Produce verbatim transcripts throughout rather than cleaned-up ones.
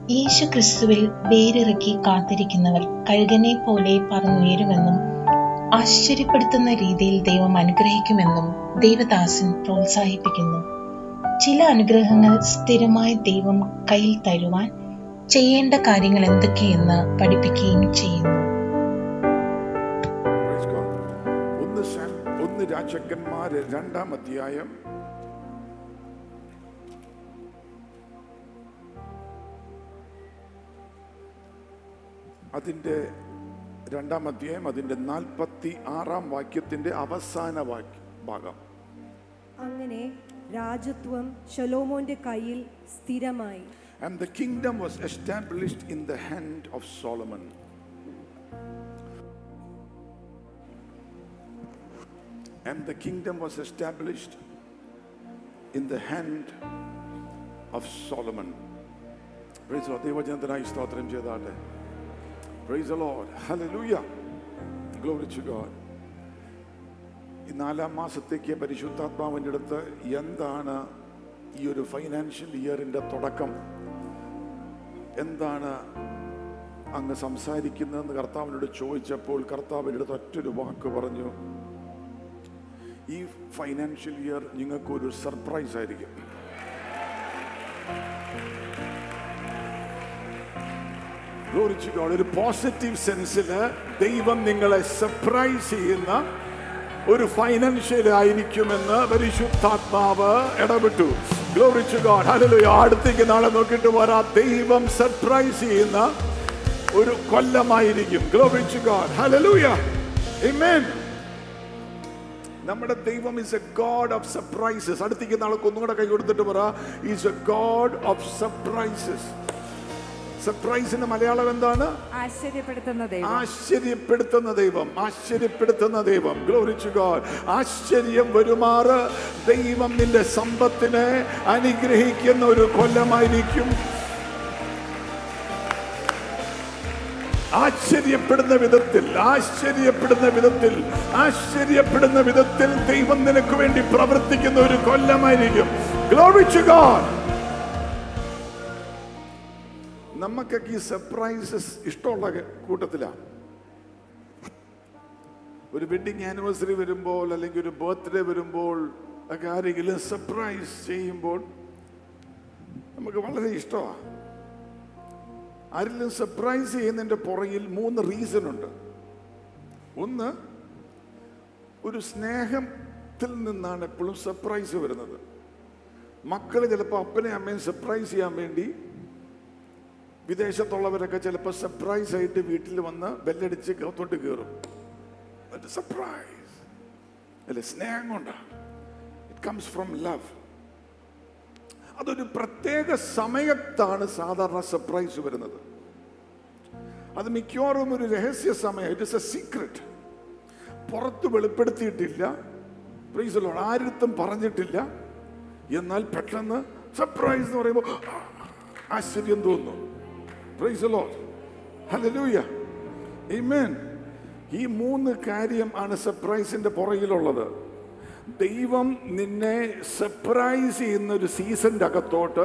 യേശു ക്രിസ്തുവിൽ വേരിറക്കി കാത്തിരിക്കുന്നവർ കഴുകനെ പോലെ പറന്നുയരുമെന്നും ആശ്ചര്യപ്പെടുത്തുന്ന രീതിയിൽ ദൈവം അനുഗ്രഹിക്കുമെന്നും ദൈവദാസൻ പ്രോത്സാഹിപ്പിക്കുന്നു. ചില അനുഗ്രഹങ്ങൾ സ്ഥിരമായി ദൈവം കയ്യിൽ തരുവാൻ ചെയ്യേണ്ട കാര്യങ്ങൾ എന്തൊക്കെയെന്ന് പഠിപ്പിക്കുകയും ചെയ്യുന്നു. ഒന്ന് രാജാക്കന്മാര് രണ്ടാം അധ്യായം അതിന്റെ രണ്ടാം അധ്യായം അതിന്റെ നാൽപ്പത്തി ആറാം വാക്യത്തിന്റെ അവസാന വാക്യ ഭാഗം. അങ്ങനെ രാജത്വം ശലോമോന്റെ കയ്യിൽ സ്ഥിരമായി. And the kingdom was established in the hand of Solomon. And the kingdom was established in the hand of Solomon. Praise the Lord. ദൈവജനത്തിനായി സ്തോത്രം ചെയ്താട്ടെ. Praise the Lord. Hallelujah. Glory to God. ഈ നാലാം മാസത്തേക്ക് പരിശുദ്ധാത്മാവിൻ്റെ അടുത്ത് എന്താണ് ഈ ഒരു ഫൈനാൻഷ്യൽ ഇയറിൻ്റെ തുടക്കം, എന്താണ് അങ്ങ് സംസാരിക്കുന്നതെന്ന് കർത്താവിനോട് ചോദിച്ചപ്പോൾ കർത്താവിൻ്റെ അടുത്ത് ഒറ്റൊരു വാക്ക് പറഞ്ഞു, ഈ ഫൈനാൻഷ്യൽ ഇയർ നിങ്ങൾക്കൊരു സർപ്രൈസ് ആയിരിക്കും. ഒരു പോസിറ്റീവ് സെൻസിൽ ദൈവം നിങ്ങളെ സർപ്രൈസ് ചെയ്യുന്ന ഒരു ഫൈനാൻഷ്യൽ ആയിരിക്കുമെന്ന് പരിശുദ്ധാത്മാവ് ഇടപെട്ടു. Glory to God. Hallelujah. അടുത്തേക്ക് നാളെ നോക്കിയിട്ട് വരാ, ദൈവം സർപ്രൈസ് ചെയ്യുന്ന ഒരു കൊല്ലമായിരിക്കും. Glory to God. Hallelujah. Amen. നമ്മുടെ ദൈവം is a God of surprises. അടുത്തേക്ക് നാളെ ഒന്നുകൂടെ കൈ കൊടുത്തിട്ട് പറ, is a God of surprises. സർപ്രൈസിന്റെ Malayalam എന്താണ്? ആശ്ചര്യപ്പെടുത്തുന്ന ദൈവം. ആശ്ചര്യപ്പെടുത്തുന്ന ദൈവം. ആശ്ചര്യപ്പെടുത്തുന്ന ദൈവം. Glory to God. ആശ്ചര്യം വരുമാറ് ദൈവം നിന്റെ സമ്പത്തിനെ അനുഗ്രഹിക്കുന്ന ഒരു കൊല്ലമായിരിക്കും. ആശ്ചര്യപ്പെടുന്ന വിധത്തിൽ ആശ്ചര്യപ്പെടുന്ന വിധത്തിൽ ആശ്ചര്യപ്പെടുന്ന വിധത്തിൽ ദൈവം നിനക്ക് വേണ്ടി പ്രവർത്തിക്കുന്ന ഒരു കൊല്ലമായിരിക്കും. Glory to God. നമുക്കൊക്കെ ഈ സർപ്രൈസസ് ഇഷ്ടമുള്ള കൂട്ടത്തിലാണ്. ഒരു വെഡിങ് ആനിവേഴ്സറി വരുമ്പോൾ അല്ലെങ്കിൽ ഒരു ബർത്ത്ഡേ വരുമ്പോൾ ഒക്കെ ആരെങ്കിലും സർപ്രൈസ് ചെയ്യുമ്പോൾ നമുക്ക് വളരെ ഇഷ്ടമാണ്. ആരെങ്കിലും സർപ്രൈസ് ചെയ്യുന്നതിൻ്റെ പുറകിൽ മൂന്ന് റീസൺ ഉണ്ട്. ഒന്ന്, ഒരു സ്നേഹത്തിൽ നിന്നാണ് എപ്പോഴും സർപ്രൈസ് വരുന്നത്. മക്കൾ ചിലപ്പോൾ അപ്പനെ അമ്മയും സർപ്രൈസ് ചെയ്യാൻ വേണ്ടി, വിദേശത്തുള്ളവരൊക്കെ ചിലപ്പോൾ സർപ്രൈസ് ആയിട്ട് വീട്ടിൽ വന്ന് ബെല്ലടിച്ച് അകത്തോട്ട് കയറും. സർപ്രൈസ് അല്ലെ, സ്നേഹം കൊണ്ടാണ്. It comes from love. അതൊരു പ്രത്യേക സമയത്താണ് സാധാരണ സർപ്രൈസ് വരുന്നത്. അത് മിക്കവാറും ഒരു രഹസ്യ സമയം. It is a secret. പുറത്ത് വെളിപ്പെടുത്തിയിട്ടില്ല, പ്രൈസ് ദി ലോർഡ്, ആരുത്തും പറഞ്ഞിട്ടില്ല. എന്നാൽ പെട്ടെന്ന് സർപ്രൈസ് എന്ന് പറയുമ്പോൾ ആശ്ചര്യം തോന്നുന്നു. Praise the Lord. Hallelujah. Amen. ഈ മൂന്ന് കാര്യം ആണ് സർപ്രൈസിന്റെ പുറകിലുള്ളത്. ദൈവം നിന്നെ സർപ്രൈസ് ചെയ്യുന്ന ഒരു സീസണിന്റെ അകത്തോട്ട്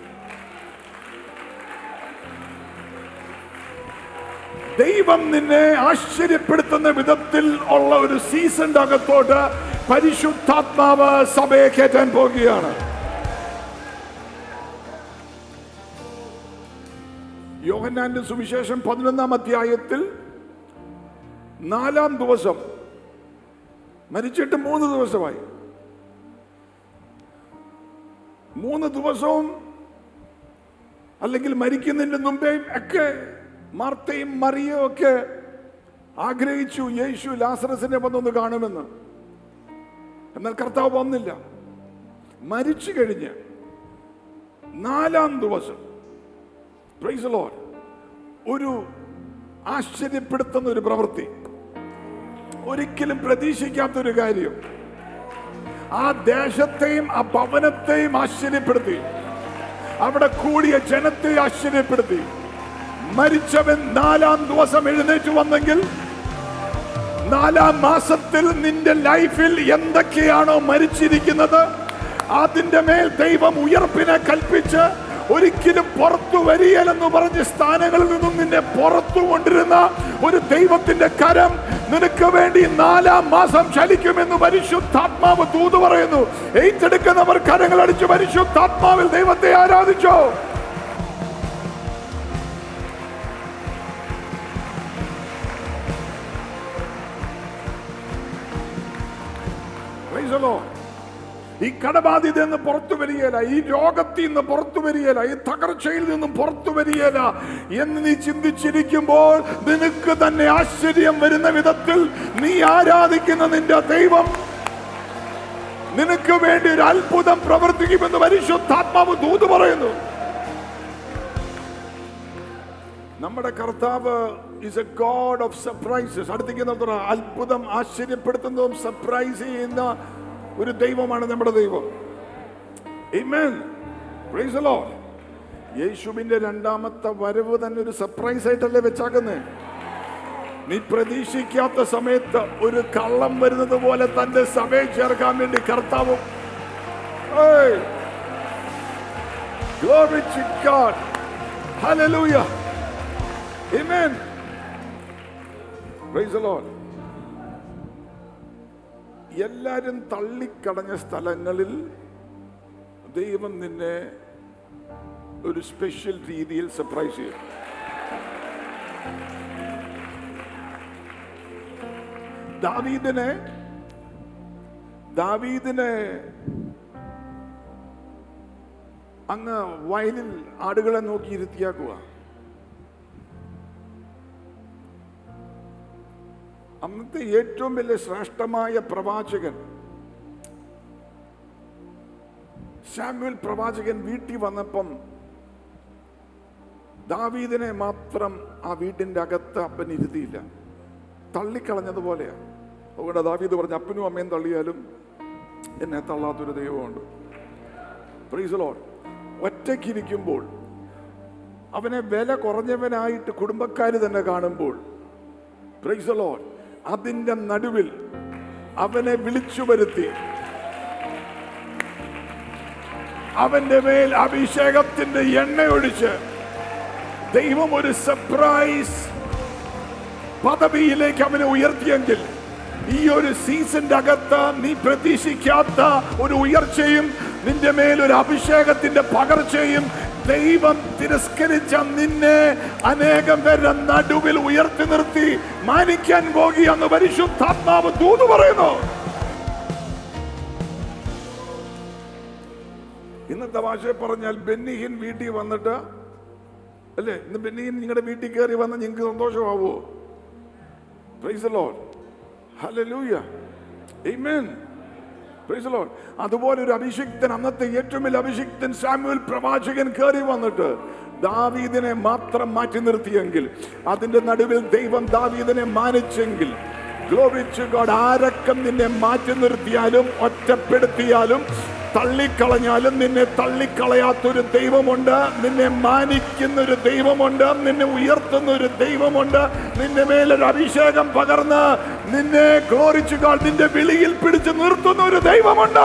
ദൈവം നിന്നെ ആശ്ചര്യപ്പെടുത്തുന്ന വിധത്തിൽ ഉള്ള ഒരു സീസണിന്റെ അകത്തോട്ട് പരിശുദ്ധാത്മാവ് സഭയെ കയറ്റാൻ പോകുകയാണ്. യോഹന്നാന്റെ സുവിശേഷം പതിനൊന്നാം അധ്യായത്തിൽ നാലാം ദിവസം, മരിച്ചിട്ട് മൂന്ന് ദിവസമായി, മൂന്ന് ദിവസവും അല്ലെങ്കിൽ മരിക്കുന്നതിന്റെ മുമ്പേ ഒക്കെ മാർത്തയും മറിയയും ഒക്കെ ആഗ്രഹിച്ചു യേശു ലാസറസിനെ വന്നൊന്ന് കാണുമെന്ന്. എന്നാൽ കർത്താവ് വന്നില്ല. മരിച്ചു കഴിഞ്ഞ് നാലാം ദിവസം, പ്രൈസ് ദി ലോർഡ്, ഒരു ആശ്ചര്യപ്പെടുത്തുന്ന ഒരു പ്രവൃത്തി, ഒരിക്കലും പ്രതീക്ഷിക്കാത്തൊരു കാര്യം ആ ദേശത്തെയും ആ ഭവനത്തെയും ആശ്ചര്യപ്പെടുത്തി, അവിടെ കൂടിയ ജനത്തെ ആശ്ചര്യപ്പെടുത്തി. മരിച്ചവൻ നാലാം ദിവസം എഴുന്നേറ്റ് വന്നെങ്കിൽ നാലാം മാസത്തിൽ നിന്റെ ലൈഫിൽ എന്തൊക്കെയാണോ മരിച്ചിരിക്കുന്നത് അതിന്റെ മേൽ ദൈവം ഉയർപ്പിനെ കൽപ്പിച്ച് ഒരിക്കലും പുറത്തു വരികയില്ലെന്ന് പറഞ്ഞ സ്ഥാനങ്ങളിൽ നിന്നും നിന്നെ പുറത്തു കൊണ്ടിരുന്ന ഒരു ദൈവത്തിന്റെ കരം നിനക്ക് വേണ്ടി നാലാം മാസം ചലിക്കുമെന്ന് പരിശുദ്ധാത്മാവ് ദൂത് പറയുന്നു. ഏറ്റെടുക്കുന്നവർ കരങ്ങൾ അടിച്ച് പരിശുദ്ധാത്മാവിൽ ദൈവത്തെ ആരാധിച്ചോ. ഈ കടബാധ്യത നിന്ന് പുറത്തു വരികയില്ല, ഈ രോഗത്തിൽ നിന്ന് പുറത്തു വരികയില്ല, ഈ തകർച്ചയിൽ നിന്നും പുറത്തു വരികയില്ല എന്ന് നീ ചിന്തിച്ചിരിക്കുമ്പോൾ നിനക്ക് തന്നെ ആശ്ചര്യം വരുന്ന വിധത്തിൽ നീ ആരാധിക്കുന്ന നിന്റെ ദൈവം നിനക്ക് വേണ്ടി ഒരു അത്ഭുതം പ്രവർത്തിക്കുമെന്ന് പരിശുദ്ധാത്മാവ് ദൂത് പറയുന്നു. നമ്മുടെ കർത്താവ് is a God of surprises. അടുത്തേക്ക് അത്ഭുതം, ആശ്ചര്യപ്പെടുത്തുന്നതും സർപ്രൈസ് ചെയ്യുന്ന ഒരു ദൈവമാണ് നമ്മുടെ ദൈവം. ആമേൻ. Praise the Lord. യേശുവിന്റെ രണ്ടാമത്തെ വരവ് തന്നെ ഒരു സർപ്രൈസ് ആയിട്ടല്ലേ വെച്ചാക്കുന്നത്. നീ പ്രതീക്ഷിക്കാത്ത സമയത്ത് ഒരു കള്ളം വരുന്നത് പോലെ തന്റെ സഭയെ ചേർക്കാൻ വേണ്ടി കർത്താവ്. Glory to God. Hallelujah. Amen. Praise the Lord. എല്ലാരും തള്ളിക്കളഞ്ഞ സ്ഥലങ്ങളിൽ ദൈവം നിന്നെ ഒരു സ്പെഷ്യൽ രീതിയിൽ സർപ്രൈസ് ചെയ്യും. ദാവീദിനെ ദാവീദിനെ അങ്ങ് വയലിൽ ആടുകളെ നോക്കി ഇരുത്തിയാക്കുക. അന്നത്തെ ഏറ്റവും വലിയ ശ്രേഷ്ഠമായ പ്രവാചകൻ ശമൂവേൽ പ്രവാചകൻ വീട്ടിൽ വന്നപ്പം ദാവീദിനെ മാത്രം ആ വീട്ടിന്റെ അകത്ത് അപ്പൻ ഇരുത്തിയില്ല, തള്ളിക്കളഞ്ഞതുപോലെയാ. അതുകൊണ്ട് ദാവീദ് പറഞ്ഞു, അപ്പനും അമ്മയും തള്ളിയാലും എന്നെ തള്ളാത്തൊരു ദൈവമുണ്ട്. Praise the Lord. ഒറ്റയ്ക്കിരിക്കുമ്പോൾ അവനെ വില കുറഞ്ഞവനായിട്ട് കുടുംബക്കാര് തന്നെ കാണുമ്പോൾ, പ്രൈസ് ദി ലോർഡ്, അതിന്റെ നടുവിൽ അവനെ വിളിച്ചു വരുത്തി അവന്റെ മേൽ അഭിഷേകത്തിന്റെ എണ്ണ ഒഴിച്ച് ദൈവം ഒരു സർപ്രൈസ് പദവിയിലേക്ക് അവനെ ഉയർത്തിയെങ്കിൽ ഈ ഒരു സീസണിന്റെ അകത്ത് നീ പ്രതീക്ഷിക്കാത്ത ഒരു ഉയർച്ചയും നിന്റെ മേൽ ഒരു അഭിഷേകത്തിന്റെ പകർച്ചയും ദൈവം തിരസ്കരിച്ച നിന്നെ അനേകം പേരുടെ നടുവിൽ ഉയർത്തി നിർത്തി മാനിക്കാൻ പോകുകയെന്ന് പരിശുദ്ധാത്മാവ് ദൂത് പറയുന്നു. ഇന്നത്തെ ഭാഷയെ പറഞ്ഞാൽ ബെന്നിഹിൻ വീട്ടിൽ വന്നിട്ട് അല്ലേ, ഇന്ന് ബെന്നിഹിൻ നിങ്ങളുടെ വീട്ടിൽ കയറി വന്ന് നിങ്ങൾക്ക് സന്തോഷമാവോ? Praise the Lord. ഹല്ലേലൂയ. ആമേൻ. Praise the Lord. അതുപോലെ ഒരു അഭിഷിക്തൻ, അന്നത്തെ ഏറ്റവും വലിയ അഭിഷിക്തൻ ശമൂവേൽ പ്രവാചകൻ കയറി വന്നിട്ട് ദാവീദിനെ മാത്രം മാറ്റി നിർത്തിയെങ്കിൽ, അതിന്റെ നടുവിൽ ദൈവം ദാവീദിനെ മാനിച്ചെങ്കിൽ, ഗ്ലോറി ടു ഗോഡ്, ആരൊക്കെ നിന്നെ മാറ്റി നിർത്തിയാലും ഒറ്റപ്പെടുത്തിയാലും തള്ളിക്കളഞ്ഞാലും നിന്നെ തള്ളിക്കളയാത്തൊരു ദൈവമുണ്ട്, നിന്നെ മാനിക്കുന്ന ഒരു ദൈവമുണ്ട്, നിന്നെ ഉയർത്തുന്ന ഒരു ദൈവമുണ്ട്, നിന്റെ മേലൊരു അഭിഷേകം പകർന്ന് നിന്നെ ഗ്ലോറി ടു ഗോഡ് നിന്റെ വിളിയിൽ പിടിച്ചു നിർത്തുന്ന ഒരു ദൈവമുണ്ട്.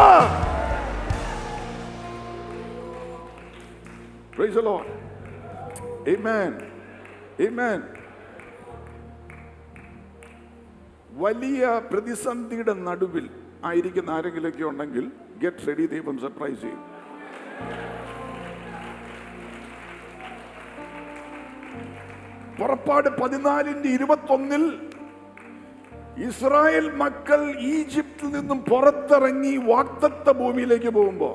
Praise the Lord. ആമേൻ. ആമേൻ. വലിയ പ്രതിസന്ധിയുടെ നടുവിൽ ആയിരിക്കുന്ന ആരെങ്കിലൊക്കെ ഉണ്ടെങ്കിൽ ഗെറ്റ് റെഡി, ദൈവം സർപ്രൈസ് ചെയ്യും. പുറപ്പാട് പതിനാലിന്റെ ഇരുപത്തൊന്നിൽ ഇസ്രായേൽ മക്കൾ ഈജിപ്തിൽ നിന്നും പുറത്തിറങ്ങി വാഗ്ദത്ത ഭൂമിയിലേക്ക് പോകുമ്പോ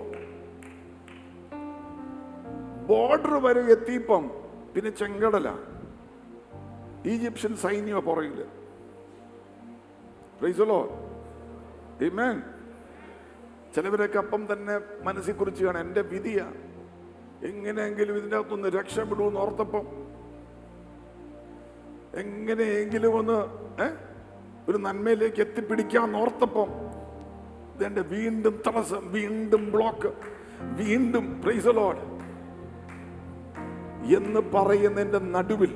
ബോർഡർ വരെ എത്തിയപ്പം പിന്നെ ചെങ്കടല, ഈജിപ്ഷ്യൻ സൈന്യ പുറകില്. Praise the Lord. ആമേൻ. ചിലവരൊക്കെ അപ്പം തന്നെ മനസ്സിൽ കുറിച്ച് കാണാൻ, എൻ്റെ വിധിയാ, എങ്ങനെയെങ്കിലും ഇതിൻ്റെ അകത്തൊന്ന് രക്ഷപ്പെടുമെന്ന് ഓർത്തപ്പം, എങ്ങനെയെങ്കിലും ഒന്ന് ഏ ഒരു നന്മയിലേക്ക് എത്തിപ്പിടിക്കാൻ ഓർത്തപ്പം ഇതെന്റെ വീണ്ടും തടസ്സം, വീണ്ടും ബ്ലോക്ക്, വീണ്ടും പ്രൈസ് ദി ലോർഡ് എന്ന് പറയുന്നതിന്റെ നടുവിൽ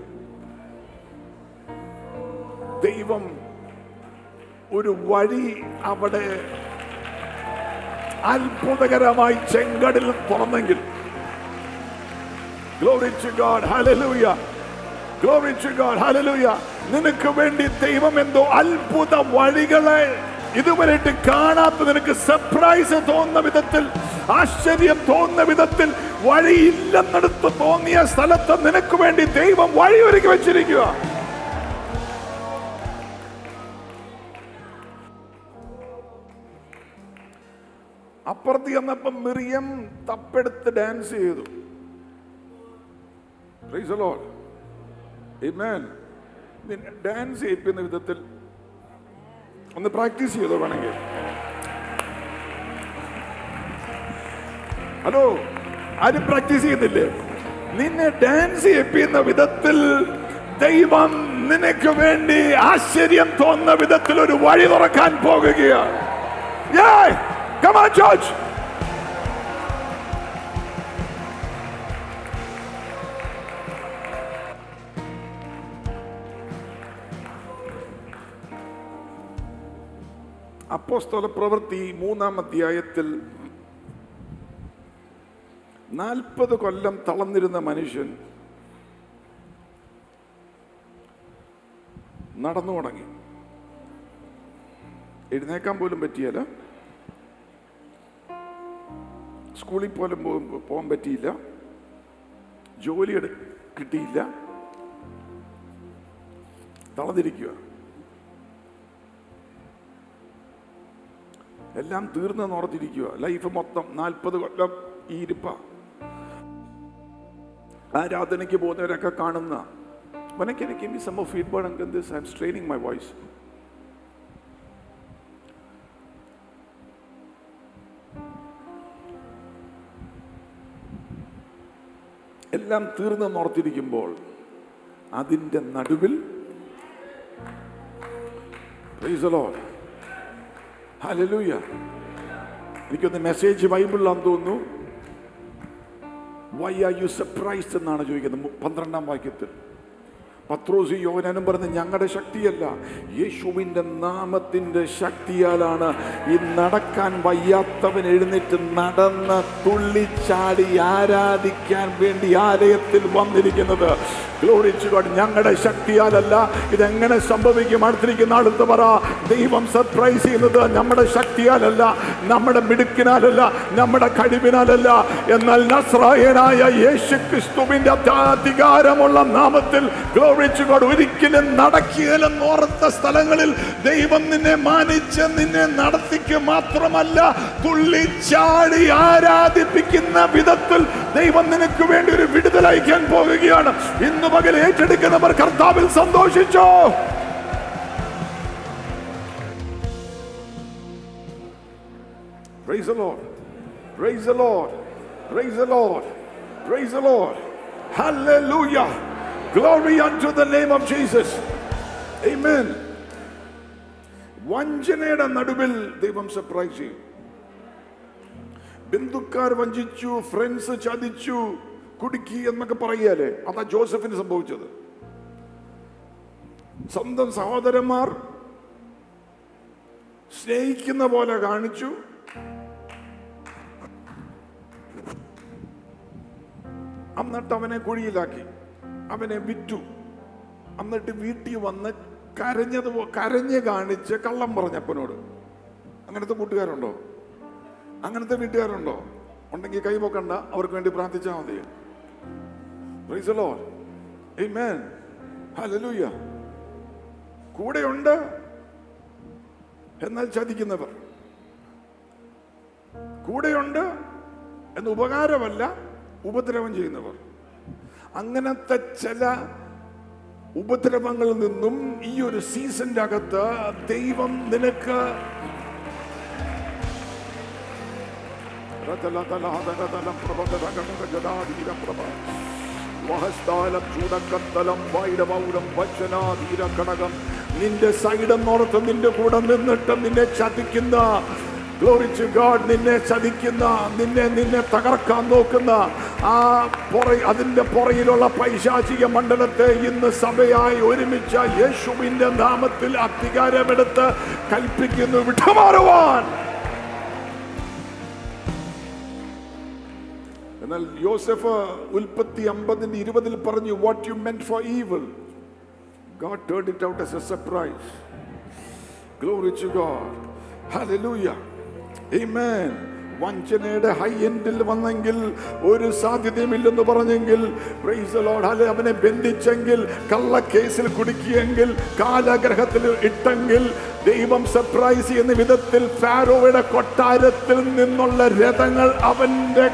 ദൈവം ഒരു വഴി അവിടെ അത്ഭുതകരമായി ചെങ്കടലിൽ തുറന്നെങ്കിൽ, Glory to God. Hallelujah. Glory to God. Hallelujah. നിനക്ക് വേണ്ടി ദൈവം എന്തോ അത്ഭുത വഴികളെ ഇതുവരെയായിട്ട് കാണാത്ത, നിനക്ക് സർപ്രൈസ് തോന്നുന്ന വിധത്തിൽ, ആശ്ചര്യം തോന്നുന്ന വിധത്തിൽ, വഴിയില്ലെന്നെടുത്ത് തോന്നിയ സ്ഥലത്ത് നിനക്ക് വേണ്ടി ദൈവം വഴി ഒരുക്കി വെച്ചിരിക്കുക. അപ്പുറത്ത് ചെന്നപ്പം മിറിയം തപ്പെടുത്ത് ഡാൻസ് ചെയ്തു. Praise the Lord. Amen. Dance ചെയ്യിപ്പിക്കുന്ന വിധത്തിൽ ഒന്ന് പ്രാക്ടീസ് ചെയ്തോ വേണമെങ്കിൽ. ഹലോ, ആരും പ്രാക്ടീസ് ചെയ്യുന്നില്ലേ? നിന്നെ ഡാൻസ് ചെയ്യിപ്പിക്കുന്ന വിധത്തിൽ ദൈവം നിനക്ക് വേണ്ടി ആശ്ചര്യം തോന്നുന്ന വിധത്തിൽ ഒരു വഴി തുറക്കാൻ പോകുകയാണ്. Yeah! Come on, church! അപ്പോസ്തല പ്രവൃത്തി മൂന്നാം അധ്യായത്തിൽ നാൽപ്പത് കൊല്ലം തളർന്നിരുന്ന മനുഷ്യൻ നടന്നു തുടങ്ങി. എഴുന്നേക്കാൻ പോലും പറ്റിയല്ല, സ്കൂളിൽ പോലും പോകാൻ പറ്റിയില്ല, ജോലി കിട്ടിയില്ല, തളർന്നിരിക്കുക. എല്ലാം തീർന്നെന്ന് ഓർത്തിരിക്കുക. ലൈഫ് മൊത്തം നാൽപ്പത് കൊല്ലം ഈ ഇരിപ്പ. ആരാധനയ്ക്ക് പോകുന്നവരൊക്കെ കാണുന്ന When I can give me some more feedback on this, I'm straining my voice. എല്ലാം തീർന്നെന്ന് ഓർത്തിരിക്കുമ്പോൾ അതിന്റെ നടുവിൽ Praise the Lord. Hallelujah. എനിക്കൊന്ന് മെസ്സേജ് ബൈബിളിലാന്ന് തോന്നുന്നു. Why are you surprised എന്നാണ് ചോദിക്കുന്നത് പന്ത്രണ്ടാം വാക്യത്തിൽ. പത്രോസ് യോഹന്നാനും പറഞ്ഞ ഞങ്ങളുടെ ശക്തിയല്ല, യേശുവിന്റെ നാമത്തിന്റെ ശക്തിയാലാണ് ഈ നടക്കാൻ വയ്യാത്തവൻ എഴുന്നേറ്റ് നടന്ന് തുള്ളിച്ചാടി ആരാധിക്കാൻ വേണ്ടി ആലയത്തിൽ വന്നിരിക്കുന്നത്. Glory to God. ഞങ്ങളുടെ ശക്തിയാലല്ല. ഇതെങ്ങനെ സംഭവിക്കും? അടുത്തിരിക്കുന്ന ആളെന്ന് പറ, ദൈവം സർപ്രൈസ് ചെയ്യുന്നത് നമ്മുടെ ശക്തിയാലല്ല, നമ്മുടെ മിടുക്കിനാലല്ല, നമ്മുടെ കഴിവിനാലല്ല, എന്നാൽ നസ്രായനായ യേശു ക്രിസ്തുവിന്റെ അധികാരമുള്ള നാമത്തിൽ Glory to God. ഒരിക്കലും നടക്കില്ലെന്ന് ഓർത്ത സ്ഥലങ്ങളിൽ ദൈവം നിന്നെ മാനിച്ച് നിന്നെ നടത്തിക്ക് മാത്രമല്ല, തുള്ളിച്ചാടി ആരാധിപ്പിക്കുന്ന വിധത്തിൽ ദൈവം നിനക്ക് വേണ്ടി ഒരു വിടുതൽ അയക്കാൻ പോകുകയാണ്. ഇന്ന് പകൽ ഏറ്റെടുക്കുന്നവർ കർത്താവിൽ സന്തോഷിച്ചോ? Praise the Lord. Praise the Lord. Praise the Lord. Praise the Lord. Hallelujah. Glory unto the name of Jesus. Amen. വഞ്ചനയുടെ നടുവിൽ ദൈവം സർപ്രൈസ് ചെയ്യും. ബന്ധുക്കാർ വഞ്ചിച്ചു, ഫ്രണ്ട്സ് ചതിച്ചു, കുടുക്കി എന്നൊക്കെ പറയാലേ, അതാ ജോസഫിന് സംഭവിച്ചത്. സ്വന്തം സഹോദരന്മാർ സ്നേഹിക്കുന്ന പോലെ കാണിച്ചു, എന്നിട്ട് അവനെ കുഴിയിലാക്കി, അവനെ വിറ്റു. എന്നിട്ട് വീട്ടിൽ വന്ന് കരഞ്ഞത് കരഞ്ഞ് കാണിച്ച് കള്ളം പറഞ്ഞപ്പനോട്. അങ്ങനത്തെ കൂട്ടുകാരുണ്ടോ? അങ്ങനത്തെ വീട്ടുകാരുണ്ടോ? ഉണ്ടെങ്കിൽ കൈപോക്കണ്ട, അവർക്ക് വേണ്ടി പ്രാർത്ഥിച്ചാൽ മതി. Praise the Lord. Amen. Hallelujah. കൂടെയുണ്ട് എന്നാൽ ചതിക്കുന്നവർ, കൂടെയുണ്ട് എന്ന് ഉപകാരമല്ല ഉപദ്രവം ചെയ്യുന്നവർ, അങ്ങനത്തെ ചില ഉപദ്രവങ്ങളിൽ നിന്നും ഈ ഒരു സീസണിന്റെ അകത്ത് ദൈവം നിനക്ക് നിന്റെ സൈഡെന്നോർത്ത് നിന്റെ കൂടെ നിന്നിട്ട് നിന്നെ ചതിക്കുന്ന, Glory to God, നിന്നെ ചതിക്കുന്ന, നിന്നെ നിന്നെ തകർക്കാൻ നോക്കുന്ന ആ പുറ അതിന്റെ പുറയിലുള്ള പൈശാചിക മണ്ഡലത്തെ ഇന്ന് സഭയായി ഒരുമിച്ച യേശുവിന്റെ നാമത്തിൽ അധികാരമെടുത്ത് കൽപ്പിക്കുന്നു, വിട്ടുമാറുവാൻ. എന്നാൽ യോസെഫ് ഉൽപ്പത്തി അമ്പതിന്റെ ഇരുപതിൽ പറഞ്ഞു, what you meant for evil God turned it out as a surprise. Glory to God. Hallelujah. Amen. വഞ്ചനയുടെ ഹൈ എൻഡിൽ വന്നെങ്കിൽ ഒരു സാധ്യതയുമില്ലെന്ന് പറഞ്ഞെങ്കിൽ, പ്രൈസ് ദി ലോർഡ്, ഹല്ലേലൂയ, അവനെ ബന്ധിച്ചെങ്കിൽ, കള്ളക്കേസിൽ കുടുക്കിയെങ്കിൽ, കാലാഗ്രഹത്തിൽ ഇട്ടെങ്കിൽ, ദൈവം സർപ്രൈസ് ചെയ്യുന്ന വിധത്തിൽ ഫാരോയുടെ കൊട്ടാരത്തിൽ നിന്നുള്ള രഥങ്ങൾ അവന്റെ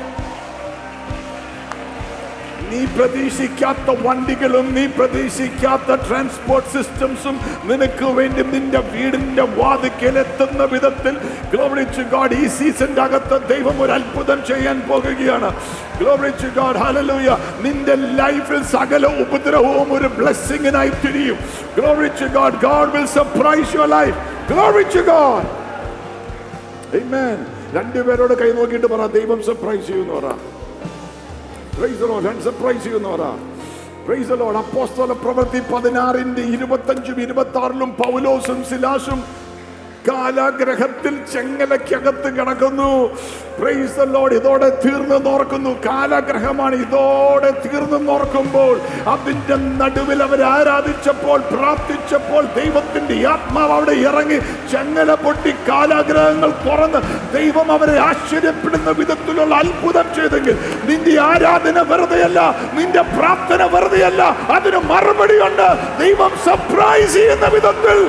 നീ പ്രതീക്ഷിക്കാത്ത വണ്ടികളും നീ പ്രതീക്ഷിക്കാത്ത ട്രാൻസ്പോർട്ട് സിസ്റ്റംസും നിനക്ക് വേണ്ടി നിന്റെ വീടിന്റെ വാതിക്കൽ എത്തുന്ന വിധത്തിൽ, ഗ്ലോറി ടു ഗോഡ്, ഈ സീസണിന്റെ അകത്ത് ദൈവം ഒരു അത്ഭുതം ചെയ്യാൻ പോകുകയാണ്. ഗ്ലോറി ടു ഗോഡ്, ഹല്ലേലൂയ. നിന്റെ ലൈഫിൽ സകല ഉപദ്രവവും ഒരു ബ്ലെസ്സിങ്ങിനായി തിരിയും. Glory to God. God will surprise your life. Glory to God. ആമേൻ. രണ്ടുപേരോട് കൈ നോക്കിയിട്ട് പറ, ദൈവം സർപ്രൈസ് ചെയ്യുന്നു പറ. Praise the Lord. And surprise you, Nora. Praise the Lord. അപ്പോസ്തല പ്രവൃത്തി പതിനാറിന്റെ ഇരുപത്തഞ്ചും ഇരുപത്തി ആറിലും പൗലോസും സിലാസും കാലാഗ്രഹത്തിൽ ചെങ്ങലക്കകത്ത് കിടക്കുന്നു. Praise the Lord. ഇതോടെ തീർന്നെന്ന് ഓർക്കുന്നു. കാലാഗ്രഹമാണ്. ഇതോടെ തീർന്നെന്ന് ഓർക്കുമ്പോൾ അതിന്റെ നടുവിൽ അവർ ആരാധിച്ചപ്പോൾ, പ്രാർത്ഥിച്ചപ്പോൾ ദൈവത്തിന്റെ ആത്മാവ് അവിടെ ഇറങ്ങി ചെങ്ങല പൊട്ടി കാലാഗ്രഹങ്ങൾ തുറന്ന് ദൈവം അവരെ ആശ്ചര്യപ്പെടുന്ന വിധത്തിലുള്ള അത്ഭുതം ചെയ്തെങ്കിൽ, നിന്റെ ആരാധന വെറുതെയല്ല, നിന്റെ പ്രാർത്ഥന വെറുതെയല്ല, അതിന് മറുപടിയുണ്ട്. ദൈവം സർപ്രൈസ് ചെയ്യുന്ന വിധത്തിൽ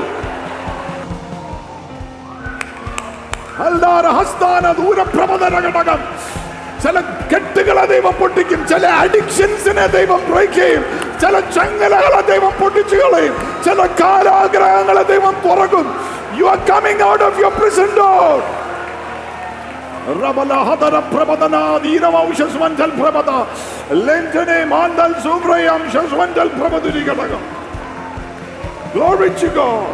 ദൂരപ്രബോധനഘടകം ചില കെട്ടുകളെ ദൈവം പൊട്ടിക്കും, ചില അഡിക്ഷൻസിനെ ദൈവം ബ്രേക്ക് ചെയ്യും, ചില ചങ്ങലകളെ ദൈവം പൊട്ടിച്ചു കളയും, ചില കാലാഗ്രഹങ്ങളെ ദൈവം തുറക്കും. You are coming out of your prison door. റബലഹദര പ്രബദനാദീനമൗശസ്വന്തൽ പ്രബദ ലെഞ്ചനെ മാന്തൽ സുബ്രയം ശസ്വന്തൽ പ്രബദുരി ഘടകം. Glory to God.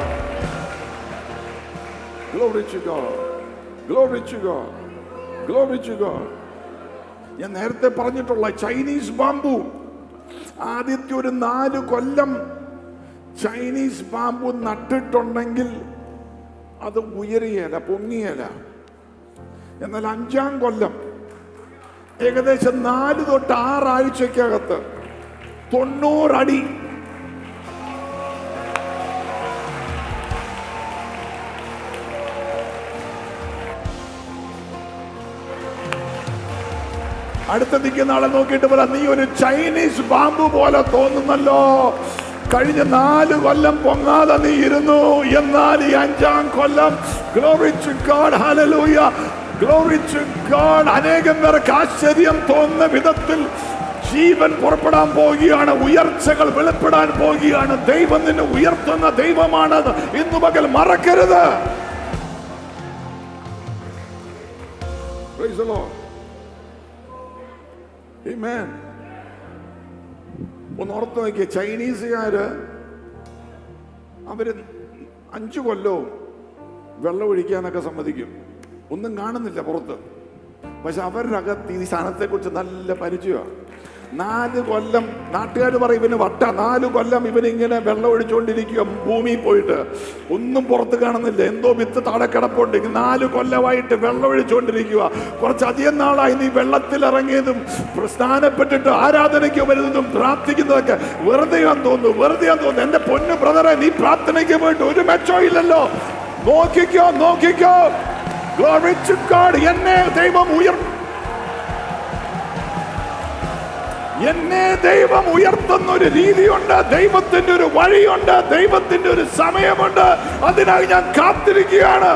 Glory to God. Glory to God. Glory to God. ഞാൻ നേരത്തെ പറഞ്ഞിട്ടുള്ള ചൈനീസ് ബാംബു, ആദ്യത്തെ ഒരു നാല് കൊല്ലം ചൈനീസ് ബാംബു നട്ടിട്ടുണ്ടെങ്കിൽ അത് ഉയരുകയല്ല, പൊങ്ങിയല്ല. എന്നാൽ അഞ്ചാം കൊല്ലം ഏകദേശം നാല് തൊട്ട് ആറാഴ്ചക്കകത്ത് തൊണ്ണൂറടി അടുത്ത നിൽക്കുന്ന ആളെ നോക്കിയിട്ട് പറ, നീ ഒരു ചൈനീസ് ബാംബു പോലെ തോന്നുന്നല്ലോ. കഴിഞ്ഞ നാല് കൊല്ലം പൊങ്ങാതെ നീ ഇരുന്നു, എന്നാൽ ഈ അഞ്ചാം കൊല്ലം, ഗ്ലോറി ടു ഗോഡ്, ഹല്ലേലൂയ, ഗ്ലോറി ടു ഗോഡ്, അനേകം പേർക്ക് ആശ്ചര്യം തോന്നുന്ന വിധത്തിൽ ജീവൻ പുറപ്പെടാൻ പോവുകയാണ്. ഉയർച്ചകൾ വെളിപ്പെടാൻ പോവുകയാണ്. ദൈവം നിന്നെ ഉയർത്തുന്ന ദൈവമാണ്. ഇന്നു പകൽ മറക്കരുത്. Praise the Lord. Amen. ഒന്ന് ഓർത്ത് നോക്കിയ, ചൈനീസുകാര് അവര് അഞ്ചു കൊല്ലവും വെള്ളം ഒഴിക്കാനൊക്കെ സമ്മതിക്കും. ഒന്നും കാണുന്നില്ല പുറത്ത്, പക്ഷെ അവരുടെ അകത്ത് ഈ സ്ഥാനത്തെ കുറിച്ച് നല്ല പരിചയമാണ്. നാല് കൊല്ലം നാട്ടുകാർ പറയും ഇവന് വട്ട, നാല് കൊല്ലം ഇവനിങ്ങനെ വെള്ളം ഒഴിച്ചുകൊണ്ടിരിക്കുക ഭൂമിയിൽ പോയിട്ട്, ഒന്നും പുറത്ത് കാണുന്നില്ല, എന്തോ വിത്ത് താഴെ കിടപ്പുണ്ട്. നാല് കൊല്ലമായിട്ട് വെള്ളം ഒഴിച്ചുകൊണ്ടിരിക്കുക. കുറച്ചധികം നാളായി നീ വെള്ളത്തിൽ ഇറങ്ങിയതും സ്നാനപ്പെട്ടിട്ട് ആരാധനയ്ക്ക് വരുന്നതും പ്രാർത്ഥിക്കുന്നതൊക്കെ വെറുതെയാന്ന് തോന്നുന്നു, വെറുതെയാന്ന് തോന്നുന്നു. എന്റെ പൊന്നു ബ്രദറെ, നീ പ്രാർത്ഥനയ്ക്ക് പോയിട്ട് ഒരു മെച്ചോ ഇല്ലല്ലോ. നോക്കിക്കോ, നോക്കിക്കോ. Glory to God. എന്നെ ദൈവം ഉയർ എന്നെ ദൈവം ഉയർത്തുന്ന ഒരു രീതിയുണ്ട്, ദൈവത്തിന്റെ ഒരു വഴിയുണ്ട്, ദൈവത്തിന്റെ ഒരു സമയമുണ്ട്. അതിനായി ഞാൻ കാത്തിരിക്കുകയാണ്.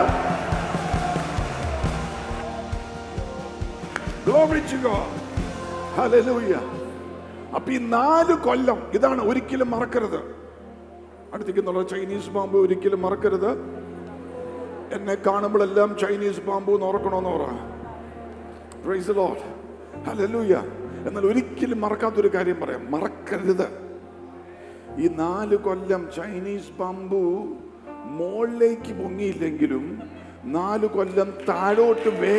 Glory to God. Hallelujah. അപ്പൊ ഈ നാല് കൊല്ലം ഇതാണ്, ഒരിക്കലും മറക്കരുത്. അടുത്തേക്കുന്നുള്ള ചൈനീസ് ബാമ്പു ഒരിക്കലും മറക്കരുത്. എന്നെ കാണുമ്പോഴെല്ലാം ചൈനീസ് ബാമ്പു എന്ന് ഓർക്കണമെന്ന് പറ. Praise the Lord. Hallelujah. എന്നാൽ ഒരിക്കലും മറക്കാത്തൊരു കാര്യം പറയാം, മറക്കരുത്. ഈ നാല് കൊല്ലം ചൈനീസ് ബാമ്പു മോളിലേക്ക് പൊങ്ങിയില്ലെങ്കിലും നാല് കൊല്ലം താഴോട്ട് വേ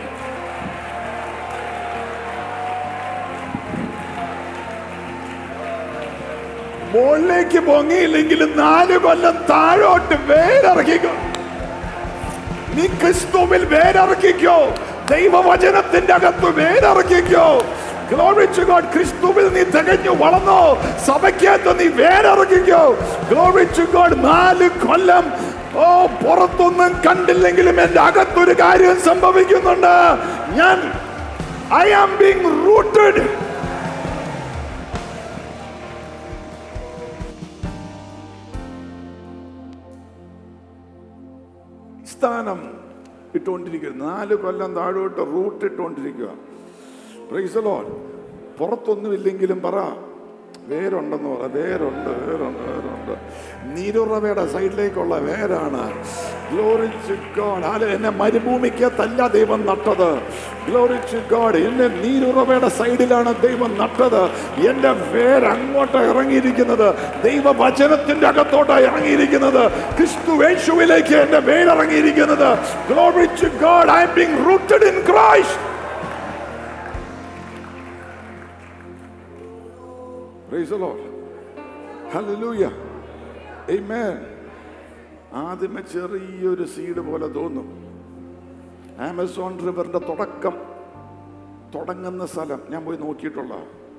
മോളിലേക്ക് പൊങ്ങിയില്ലെങ്കിലും നാല് കൊല്ലം താഴോട്ട് വേരിറക്കിക്കോ. നീ ക്രിസ്തുവിൽ വേരിറക്കിക്കോ. ദൈവവചനത്തിന്റെ അകത്ത് വേരിറക്കിക്കോ. Glory to God. ക്രിസ്തുവിൽ നീ തികഞ്ഞു വളർന്നോ, സഭയ്ക്കകത്ത് നീ വേരിറക്കിക്കോ. Glory to God. നാല് കൊല്ലം ഓ പുറത്തൊന്നും കണ്ടില്ലെങ്കിലും എന്റെ അകത്തൊരു കാര്യം സംഭവിക്കുന്നുണ്ട്. ഞാൻ I am being rooted. സ്ഥാനം ഇട്ടുകൊണ്ടിരിക്കുക, നാല് കൊല്ലം താഴോട്ട് റൂട്ട് ഇട്ടുകൊണ്ടിരിക്കുക. Praise the Lord. പുറത്തൊന്നുമില്ലെങ്കിലും പറ വേരുണ്ടെന്ന് പറ. വേരുണ്ട്, വേരുണ്ട്, വേരുണ്ട്. നീരുറവയുടെ സൈഡിലേക്കുള്ള വേരാണ്. Glory to God. ആലെ എന്നെ മരുഭൂമിക്കകത്തല്ല ദൈവം നട്ടത്. Glory to God. എന്നെ നീരുറവയുടെ സൈഡിലാണ് ദൈവം നട്ടത്. എന്റെ വേര് അങ്ങോട്ട് ഇറങ്ങിയിരിക്കുന്നത്, ദൈവവചനത്തിന്റെ അകത്തോട്ടാണ് ഇറങ്ങിയിരിക്കുന്നത്. ക്രിസ്തു യേശുവിലേക്ക് എന്റെ വേരിറങ്ങിയിരിക്കുന്നത്. Glory to God. I am being rooted in Christ. Praise the Lord. Hallelujah. Amen. ആദ്യമേ ചെറിയൊരു സീഡ് പോലെ തോന്നും. ആമസോൺ റിവറിന്റെ തുടക്കം തുടങ്ങുന്ന സ്ഥലം ഞാൻ പോയി നോക്കിയിട്ടുള്ള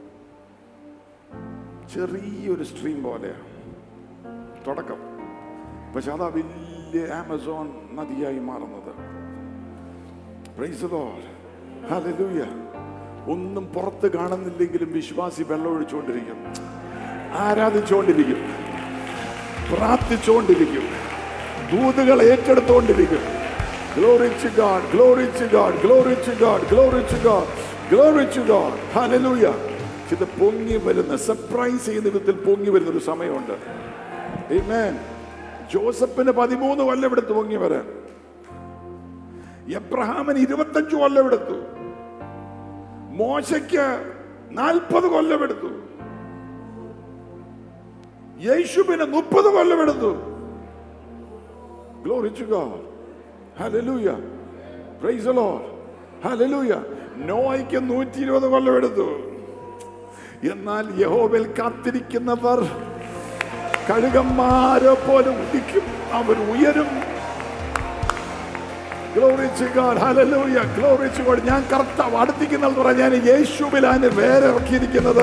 ചെറിയൊരു സ്ട്രീം പോലെയാണ് തുടക്കം. പക്ഷെ അതാ വലിയ ആമസോൺ നദിയായി മാറുന്നത്. Praise the Lord. Hallelujah. ഒന്നും പുറത്ത് കാണുന്നില്ലെങ്കിലും വിശ്വാസി വെള്ളം ഒഴിച്ചുകൊണ്ടിരിക്കും, ആരാധിച്ചുകൊണ്ടിരിക്കും, പ്രാർത്ഥിച്ചുകൊണ്ടിരിക്കും, ദൂതുകൾ ഏറ്റെടുത്തുകൊണ്ടിരിക്കും. Glory to God, glory to God, glory to God, glory to God, glory to God. Hallelujah. ഇത് പൊങ്ങി വരുന്ന, സർപ്രൈസ് ചെയ്യുന്ന വിധത്തിൽ പൊങ്ങി വരുന്ന ഒരു സമയമുണ്ട്. Amen. ജോസഫിന് പതിമൂന്ന് കൊല്ലം എടുത്തു പൊങ്ങി വരാൻ. എബ്രഹാമിന് ഇരുപത്തഞ്ചു കൊല്ലം എടുത്തു. മോശയ്ക്ക് നാൽപ്പത് കൊല്ലമെടുത്തു. യേശുവിന് മുപ്പത് കൊല്ലമെടുത്തു. Glory to God. Hallelujah. Praise the Lord. Hallelujah. നോയ്ക്ക് നൂറ്റി ഇരുപത് കൊല്ലമെടുത്തു. എന്നാൽ യഹോവയിൽ കാത്തിരിക്കുന്നവർ കഴുകന്മാരെ പോലെ ഉദിക്കും, അവർ ഉയരും. Glory to God. Hallelujah. Glory to God. ഞാൻ കർത്താവ് അടുത്തിരിക്കുന്ന പറഞ്ഞ ഞാൻ യേശുവിലാണ് വേറെ ഇറക്കിയിരിക്കുന്നത്.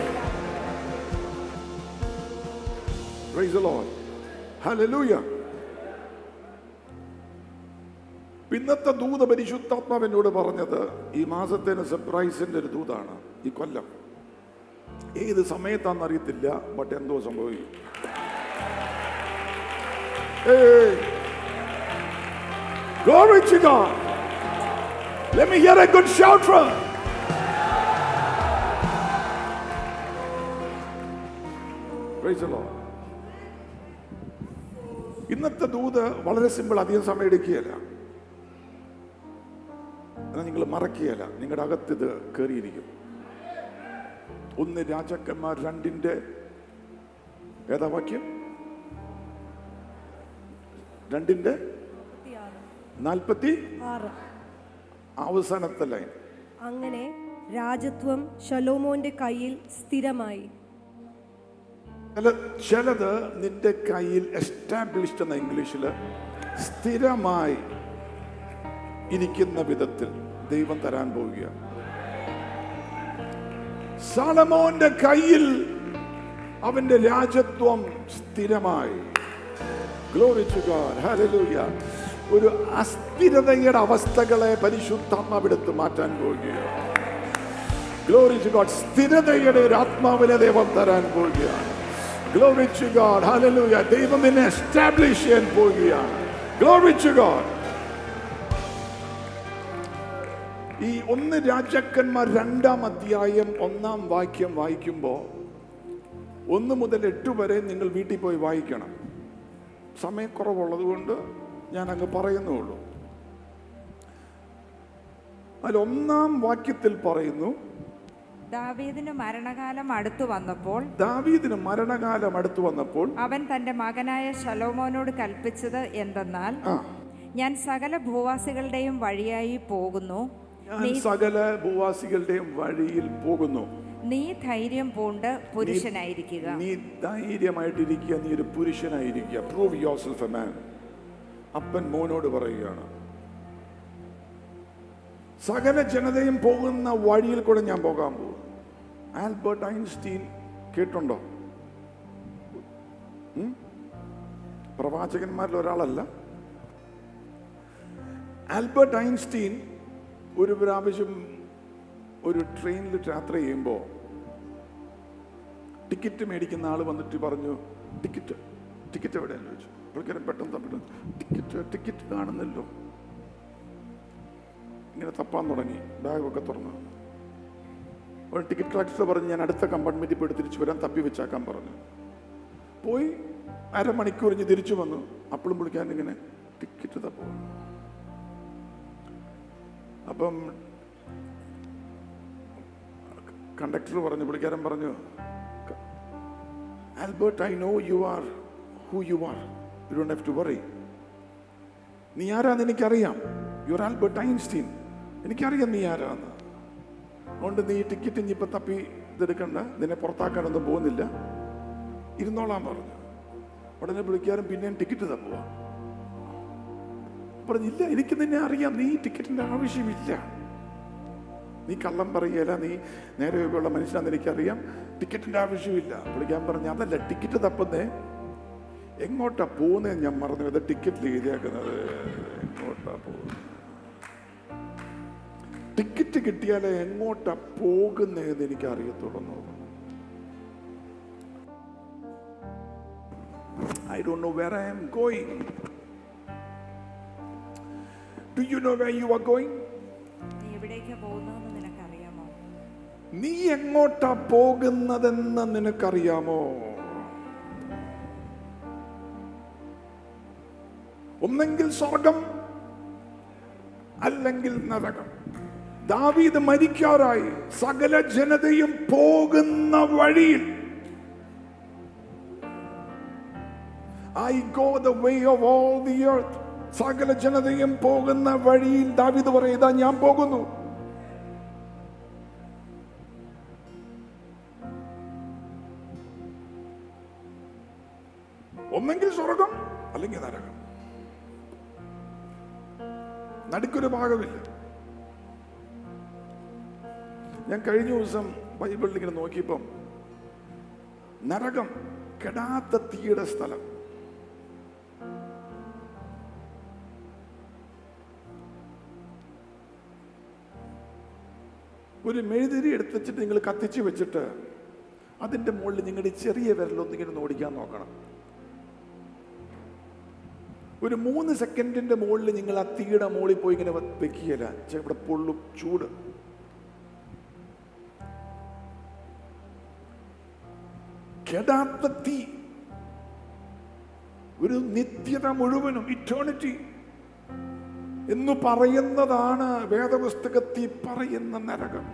Praise the Lord. Hallelujah. ഇന്നത്തെ ദൂത പരിശുദ്ധാത്മാവ് എന്നോട് പറഞ്ഞത് ഈ മാസത്തിന് സർപ്രൈസിന്റെ ഒരു ദൂതാണ്. ഈ കൊല്ലം ഏത് സമയത്താണെന്ന് അറിയത്തില്ല, ബട്ട് എന്തോ സംഭവിക്കും. ഏയ് Glory to God. Let me hear a good shout from. Praise the Lord. ഇന്നത്തെ ദൂത് വളരെ സിമ്പിൾ, അധികം സമയം എടുക്കുകയല്ല, എന്നാൽ നിങ്ങൾ മറക്കുകയല്ല, നിങ്ങളുടെ അകത്ത് ഇത് കയറിയിരിക്കും. ഒന്ന് രാജാക്കന്മാർ രണ്ടിന്റെ ഏതാ വാക്യം? രണ്ടിന്റെ നാൽപ്പത്തി അവസാനത്തെ ലൈൻ. അങ്ങനെ രാജത്വം ശലോമോന്റെ കയ്യിൽ സ്ഥിരമായി. ചിലത് നിന്റെ കയ്യിൽ എസ്റ്റാബ്ലിഷ്ഡ് എന്ന ഇംഗ്ലീഷിൽ സ്ഥിരമായി ഇരിക്കുന്ന വിധത്തിൽ ദൈവം തരാൻ പോവുക. ശലോമോന്റെ കയ്യിൽ അവന്റെ രാജത്വം സ്ഥിരമായി. Glory to God. Hallelujah. ഒരു അസ്ഥിരതയുടെ അവസ്ഥകളെ പരിശുദ്ധാത്മാവെടുത്ത് മാറ്റാൻ പോവുകയാണ്. Glory to God. സ്ഥിരതയുടെ ഒരു ആത്മാവിനെ ദൈവം തരാൻ പോവുകയാണ്. Glory to God. Hallelujah. ദൈവം നിന്നെ എസ്റ്റാബ്ലിഷ് ചെയ്യാൻ പോവുകയാണ്. Glory to God. ഈ ഒന്ന് രാജാക്കന്മാർ രണ്ടാം അധ്യായം ഒന്നാം വാക്യം വായിക്കുമ്പോൾ ഒന്ന് മുതൽ എട്ട് വരെ നിങ്ങൾ വീട്ടിൽ പോയി വായിക്കണം. സമയക്കുറവുള്ളത് കൊണ്ട് ഞാൻ അങ്ങ് പറയുന്നുള്ളൂ. അതിൽ ഒന്നാം വാക്യത്തിൽ പറയുന്നു, ദാവീദിന് മരണകാലം അടുത്തു വന്നപ്പോൾ ദാവീദിന് മരണകാലം അടുത്തു വന്നപ്പോൾ അവൻ തന്റെ മകനായ ശലോമോനോട് കൽപ്പിച്ചത് എന്തെന്നാൽ, ഞാൻ സകല ഭൂവാസികളുടെയും വഴിയായി പോകുന്നു, ഞാൻ സകല ഭൂവാസികളുടെയും വഴിയിൽ പോകുന്നു. നീ ധൈര്യം പൂണ്ട് പുരുഷനായിരിക്കുക. നീ ധൈര്യമായിട്ടിരിക്കുക, നീ ഒരു പുരുഷനായിരിക്കുക. Prove yourself a man. അപ്പൻ മോനോട് പറയുകയാണ്. സകല ജനതയും പോകുന്ന വഴിയിൽ കൂടെ ഞാൻ പോകാൻ പോകും. ആൽബർട്ട് ഐൻസ്റ്റീൻ കേട്ടുണ്ടോ? പ്രവാചകന്മാരിൽ ഒരാളല്ല. ആൽബർട്ട് ഐൻസ്റ്റീൻ ഒരു പ്രാവശ്യം ഒരു ട്രെയിനിൽ യാത്ര ചെയ്യുമ്പോൾ ടിക്കറ്റ് മേടിക്കുന്ന ആൾ വന്നിട്ട് പറഞ്ഞു, ടിക്കറ്റ് ടിക്കറ്റ് എവിടെയാണെന്ന് ചോദിച്ചു. പുള്ളിക്കാരൻ പെട്ടെന്ന് തപ്പിട്ട് ടിക്കറ്റ് ടിക്കറ്റ് കാണുന്നല്ലോ. ഇങ്ങനെ തപ്പാൻ തുടങ്ങി, ബാഗൊക്കെ തുറന്നു. ഒരു ടിക്കറ്റ് കളക്ടർ പറഞ്ഞു, ഞാൻ അടുത്ത കമ്പാർട്ട്മെന്റിൽ പോയിട്ട് തിരിച്ചു വരാൻ, തപ്പി വെച്ചാക്കാൻ പറഞ്ഞു. പോയി അരമണിക്കൂർ ഇഞ്ഞ് തിരിച്ചു വന്നു. അപ്പോഴും പുള്ളിക്കാരൻ ഇങ്ങനെ ടിക്കറ്റ് തപ്പു. അപ്പം കണ്ടക്ടർ പറഞ്ഞു, പുള്ളിക്കാരൻ പറഞ്ഞു, Albert, I know you are who you are, you don't have to worry. നീ ആരാന്ന് എനിക്കറിയാം. യു ആർ ആൽബർട്ട് ഐൻസ്റ്റീൻ, എനിക്കറിയാം നീ ആരാന്ന്. അതുകൊണ്ട് നീ ടിക്കറ്റ് ഇനിയിപ്പോൾ തപ്പി ഇതെടുക്കണ്ട, നിന്നെ പുറത്താക്കാനൊന്നും പോകുന്നില്ല, ഇരുന്നോളാൻ പറഞ്ഞു. ഉടനെ വിളിക്കാരും പിന്നെയും ടിക്കറ്റ് തപ്പുക. പറഞ്ഞില്ല, എനിക്ക് നിന്നെ അറിയാം, നീ ടിക്കറ്റിന്റെ ആവശ്യമില്ല, നീ കള്ളം പറയല, നീ നേരെയൊക്കെയുള്ള മനുഷ്യനാന്ന് എനിക്കറിയാം, ടിക്കറ്റിന്റെ ആവശ്യമില്ല. വിളിക്കാൻ പറഞ്ഞു, അതല്ല ടിക്കറ്റ് തപ്പുന്നേ, എങ്ങോട്ടാ പോകുന്നത് ഞാൻ മറന്നു, അത് ടിക്കറ്റിൽ എഴുതിയാക്കുന്നത്. എങ്ങോട്ടാ പോകുന്നത്? ടിക്കറ്റ് കിട്ടിയാലേ എങ്ങോട്ടാ പോകുന്നതെന്ന് എനിക്ക് അറിയത്തുള്ളൂ. I don't know where I am going. Do you know where you are going? നീ എവിടേക്കാ പോകുന്നതെന്ന് നിനക്കറിയാമോ? നീ എങ്ങോട്ടാ പോകുന്നതെന്ന് നിനക്കറിയാമോ? ഒന്നെങ്കിൽ സ്വർഗം അല്ലെങ്കിൽ നരകം. ദാവീദ് മരിക്കാറായി, സകല ജനതയും പോകുന്ന വഴിയിൽ I go the way of all the earth. സകല ജനതയും പോകുന്ന വഴിയിൽ ദാവീദ് പറയുക, ഞാൻ പോകുന്നു. ഒന്നെങ്കിൽ സ്വർഗം അല്ലെങ്കിൽ നരകം. നടുക്കൊരു ഭാഗമില്ല. ഞാൻ കഴിഞ്ഞ ദിവസം ബൈബിളിൽ ഇങ്ങനെ നോക്കിയപ്പം നരകം കെടാത്ത തീയുടെ സ്ഥലം. ഒരു മെഴുതിരി എടുത്ത് വെച്ചിട്ട് നിങ്ങൾ കത്തിച്ച് വെച്ചിട്ട് അതിൻ്റെ മുകളിൽ നിങ്ങളുടെ ചെറിയ വിരലൊന്നിങ്ങനെ ഓടിക്കാൻ നോക്കണം. ഒരു മൂന്ന് സെക്കൻഡിന്റെ മുകളിൽ നിങ്ങൾ ആ തീയുടെ മുകളിൽ പോയി ഇങ്ങനെ വെക്കുകയില്ല, ഇവിടെ പൊള്ളും, ചൂട്. കെടാത്ത തീ, ഒരു നിത്യത മുഴുവനും, ഇറ്റേണിറ്റി എന്ന് പറയുന്നതാണ് വേദപുസ്തകത്തിൽ പറയുന്ന നരകം.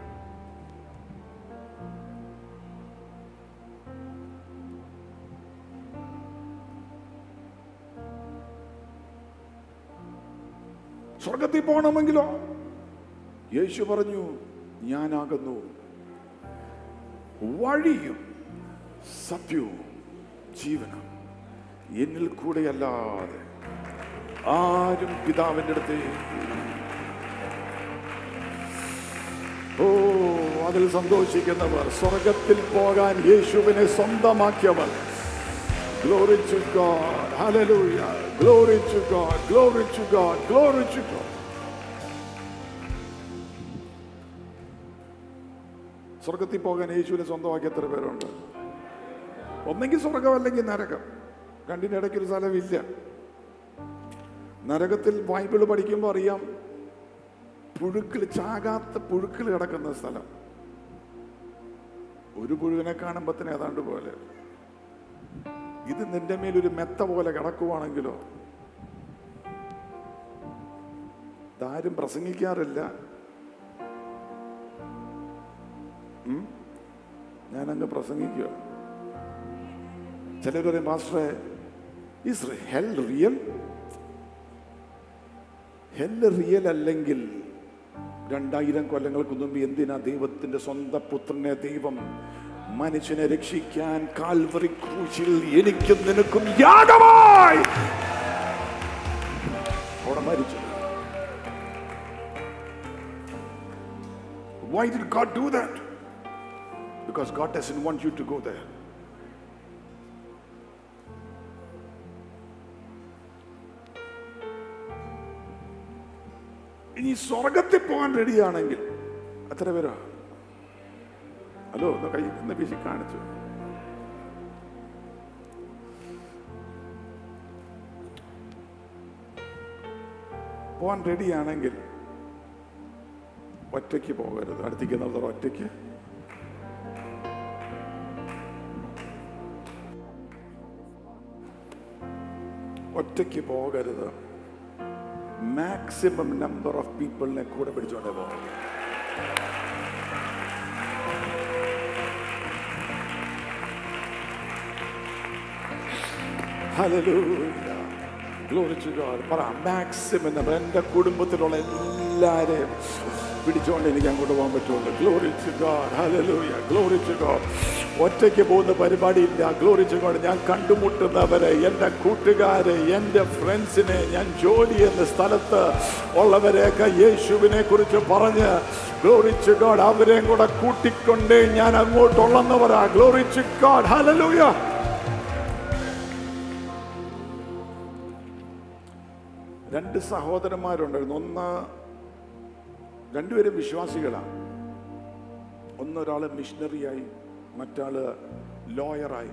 സ്വർഗത്തിൽ പോകണമെങ്കിലോ യേശു പറഞ്ഞു, ഞാനാകുന്നു വഴിയും സത്യവും ജീവനും, എന്നിൽ കൂടെയല്ലാതെ ആരും പിതാവിന്റെ അടുത്ത്. ഓ, അതിൽ സന്തോഷിക്കുന്നവർ, സ്വർഗത്തിൽ പോകാൻ യേശുവിനെ സ്വന്തമാക്കിയവർ. Glory to God, hallelujah, glory to God, glory to God, glory to God. സ്വർഗത്തിൽ പോകാൻ യേശുവിനെ സ്വന്തമാക്കിയ എത്ര പേരുണ്ട്? ഒന്നെങ്കിൽ സ്വർഗം അല്ലെങ്കിൽ നരകം, രണ്ടിനിടയ്ക്കൊരു സ്ഥലമില്ല. നരകത്തിൽ ബൈബിള് പഠിക്കുമ്പോൾ അറിയാം, പുഴുക്കൾ, ചാകാത്ത പുഴുക്കൾ കിടക്കുന്ന സ്ഥലം. ഒരു പുഴുവിനെ കാണുമ്പോൾ തന്നെ ഏതാണ്ട് പോലെ. ഇത് നിന്റെ മേലൊരു മെത്ത പോലെ കിടക്കുവാണെങ്കിലോ, ഇതാരും പ്രസംഗിക്കാറില്ല. ഞാനങ്ങ് പ്രസംഗിക്കുക. ചിലർ പറയും, പാസ്റ്ററെ, is hell real? Hell real അല്ലെങ്കിൽ രണ്ടായിരം കൊല്ലങ്ങൾക്ക് മുമ്പ് എന്തിനാ ദൈവത്തിന്റെ സ്വന്തം പുത്രനെ ദൈവം മനുഷ്യനെ രക്ഷിക്കാൻ കാൽവറി ക്രൂശിൽ എനിക്കും നിനക്കും യാഗമായി അവിടെ മരിച്ചു? Why did God do that? Because God doesn't want you to go there. ഇനി സ്വർഗത്തിൽ പോകാൻ റെഡിയാണെങ്കിൽ എത്ര പേരാ? ഹലോ, ഒന്ന് കൈ ഒന്ന് വീശി കാണിച്ചു. പോകാൻ റെഡിയാണെങ്കിൽ ഒറ്റയ്ക്ക് പോകരുത്. അടുത്തേക്ക് നടത്തുക, ഒറ്റയ്ക്ക്. ഒറ്റയ്ക്ക് പോകരുത്. മാക്സിമം നമ്പർ ഓഫ് പീപ്പിളിനെ കൂടെ പിടിച്ചോണ്ടേ പോകണം. Hallelujah. Glory to God. പറ, മാക്സിമം നമ്പർ. എൻ്റെ കുടുംബത്തിലുള്ള എല്ലാവരെയും പിടിച്ചോണ്ട് എനിക്ക് അങ്ങോട്ട് പോകാൻ പറ്റുള്ളൂ. Glory to God. Hallelujah. Glory to God. ഒറ്റയ്ക്ക് പോകുന്ന പരിപാടിയില്ല. Glory to God. ഞാൻ കണ്ടുമുട്ടുന്നവരെ, എൻ്റെ കൂട്ടുകാരെ, എൻ്റെ ഫ്രണ്ട്സിനെ, ഞാൻ ജോലി ചെയ്യുന്ന സ്ഥലത്ത് ഉള്ളവരെയൊക്കെ യേശുവിനെ കുറിച്ച് പറഞ്ഞ് Glory to God, അവരെയും കൂടെ കൂട്ടിക്കൊണ്ട് ഞാൻ അങ്ങോട്ടുള്ളവരാ. Glory to God. Hallelujah. രണ്ട് സഹോദരന്മാരുണ്ടായിരുന്നു. ഒന്ന് രണ്ടുപേരും വിശ്വാസികളാണ്. ഒന്നൊരാള് മിഷണറിയായി, മറ്റാള് ലോയറായി.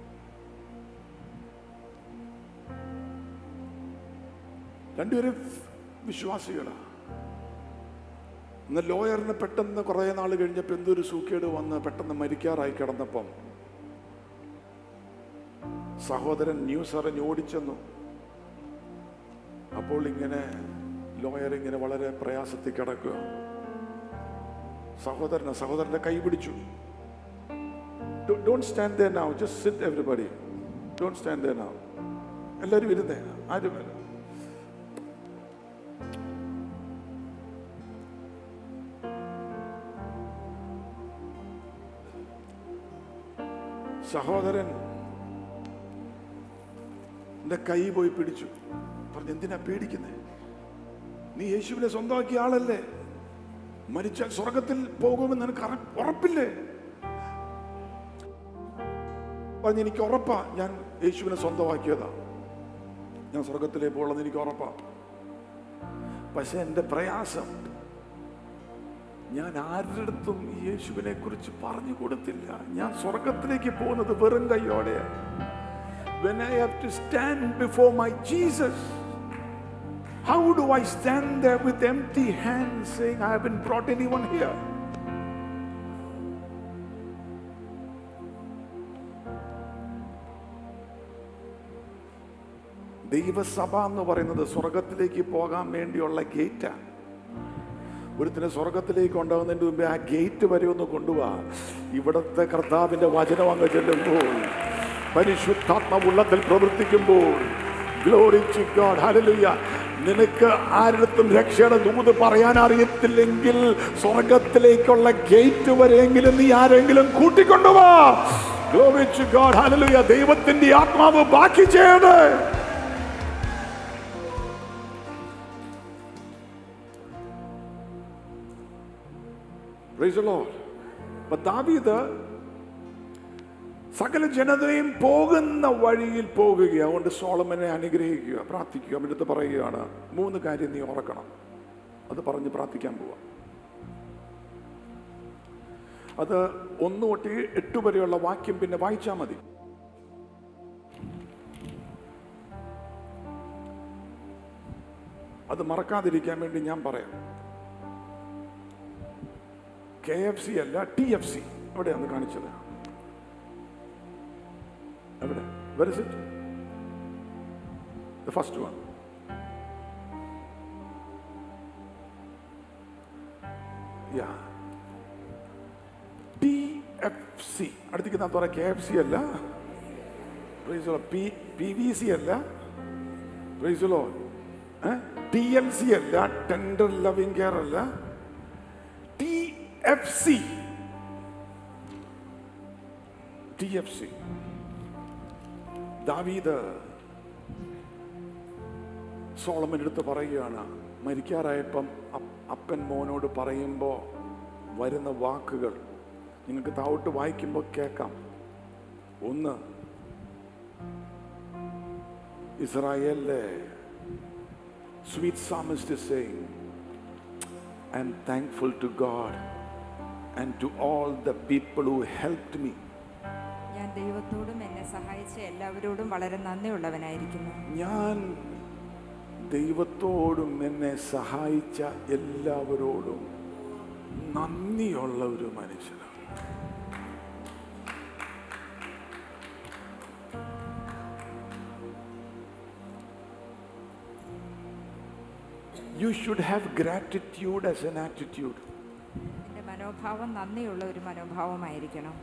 രണ്ടുപേരും വിശ്വാസികളാണ്. ഇന്ന് ലോയറിന് പെട്ടെന്ന് കുറെ നാൾ കഴിഞ്ഞപ്പോൾ എന്തൊരു സൂക്കേട് വന്ന് പെട്ടെന്ന് മരിക്കാറായി കിടന്നപ്പം സഹോദരൻ ന്യൂസ് അറിഞ്ഞ് ഓടിച്ചെന്നു. അപ്പോൾ ഇങ്ങനെ ലോയർ ഇങ്ങനെ വളരെ പ്രയാസത്തിൽ കിടക്കുക. സഹോദരനെ സഹോദരന്റെ കൈ പിടിച്ചു. Don't stand there now, just sit everybody. Don't stand there now. എല്ലാവരും ഇരുന്നേ, ആരും വരും. സഹോദരൻ എന്റെ കൈ പോയി പിടിച്ചു. പറഞ്ഞു, എന്തിനാ പേടിക്കുന്നേ? നീ യേശുവിനെ സ്വന്തമാക്കിയ ആളല്ലേ? മരിച്ചാൽ സ്വർഗത്തിൽ പോകുമെന്ന് നിനക്ക് ഉറപ്പില്ലേ? പറഞ്ഞു, എനിക്ക് ഉറപ്പാ, ഞാൻ യേശുവിനെ സ്വന്തമാക്കിയതാ, ഞാൻ സ്വർഗത്തിലേക്ക് പോകുന്നത് എനിക്ക് ഉറപ്പാ. പക്ഷെ എൻ്റെ പ്രയാസം, ഞാൻ ആരുടെ അടുത്തും യേശുവിനെ കുറിച്ച് പറഞ്ഞു കൊടുത്തില്ല. ഞാൻ സ്വർഗത്തിലേക്ക് പോകുന്നത് വെറും കൈയോടെയാണ്. When I have to stand before my Jesus, how do I stand there with empty hands saying I haven't brought anyone here? ദൈവസഭ എന്ന് പറയുന്നത് സ്വർഗത്തിലേക്ക് പോകാൻ വേണ്ടിയുള്ള ഗേറ്റാ. ഒരുത്തിനെ സ്വർഗത്തിലേക്ക് കൊണ്ടുപോകുന്നതിന് മുമ്പേ ആ ഗേറ്റ് വരെ ഒന്ന് കൊണ്ടുപോവാ. ഇവിടത്തെ കർത്താവിന്റെ വചനം അങ്ങ് ചെല്ലുമ്പോൾ, പരിശുദ്ധാത്മാവ് ഉള്ളത്തിൽ പ്രവർത്തിക്കുമ്പോൾ, ഗ്ലോറി ടു ഗോഡ്, ഹല്ലേലൂയ. നിനക്ക് ആരുടെത്തും രക്ഷയുടെ ദൂത് പറയാൻ അറിയത്തില്ലെങ്കിൽ സ്വർഗത്തിലേക്കുള്ള ഗേറ്റ് വരെയെങ്കിലും നീ ആരെങ്കിലും കൂട്ടിക്കൊണ്ടുവാ. ഗ്ലോറി ടു ഗോഡ്, ഹല്ലേലൂയ. ദൈവത്തിന്റെ ആത്മാവ് ബാക്കി ചെയ്യണേ. Praise the Lord. But ദാവീദ് സകല ജനതയും പോകുന്ന വഴിയിൽ പോകുക. അതുകൊണ്ട് സോളമനെ അനുഗ്രഹിക്കുക, പ്രാർത്ഥിക്കുക. അവൻ്റെ അടുത്ത് പറയുകയാണ്, മൂന്ന് കാര്യം നീ ഓർക്കണം. അത് പറഞ്ഞ് പ്രാർത്ഥിക്കാൻ പോവാ. അത് ഒന്ന് തൊട്ട് എട്ട് വരെയുള്ള വാക്യം പിന്നെ വായിച്ചാൽ മതി. അത് മറക്കാതിരിക്കാൻ വേണ്ടി ഞാൻ പറയാം. കെ എഫ് സി അല്ല, ടി എഫ് സി. അവിടെയാണ് കാണിച്ചത്. എവിടെ? Where is it? The first one. Yeah. T F C. അടുത്തേക്ക് ഞാൻ പറയാം. കെ എഫ് സി അല്ല, പി വി സി അല്ല, ടി എൽ സി അല്ല, ടെൻഡർ ലവിംഗ് കെയർ അല്ല, T F C. T F C. ദാവീദ് സോളമൻ എടുത്ത് പറയുകയാണ്, മരിക്കാറായപ്പം അപ്പൻ മോനോട് പറയുമ്പോ വരുന്ന വാക്കുകൾ നിങ്ങൾക്ക് താഴോട്ട് വായിക്കുമ്പോൾ കേൾക്കാം. ഒന്ന്, ഇസ്രായേലിലെ sweet psalmist is saying, I am thankful to God and to all the people who helped me. ഞാൻ ദൈവത്തോടും എന്നെ സഹായിച്ച എല്ലാവരോടും വളരെ നന്ദിയുള്ളവനായിരിക്കുന്നു. ഞാൻ ദൈവത്തോടും എന്നെ സഹായിച്ച എല്ലാവരോടും നന്ദിയുള്ള ഒരു മനുഷ്യനാണ്. You should have gratitude as an attitude. എൻ്റെ മനോഭാവം നന്ദിയുള്ള ഒരു മനോഭാവമായിരിക്കണം.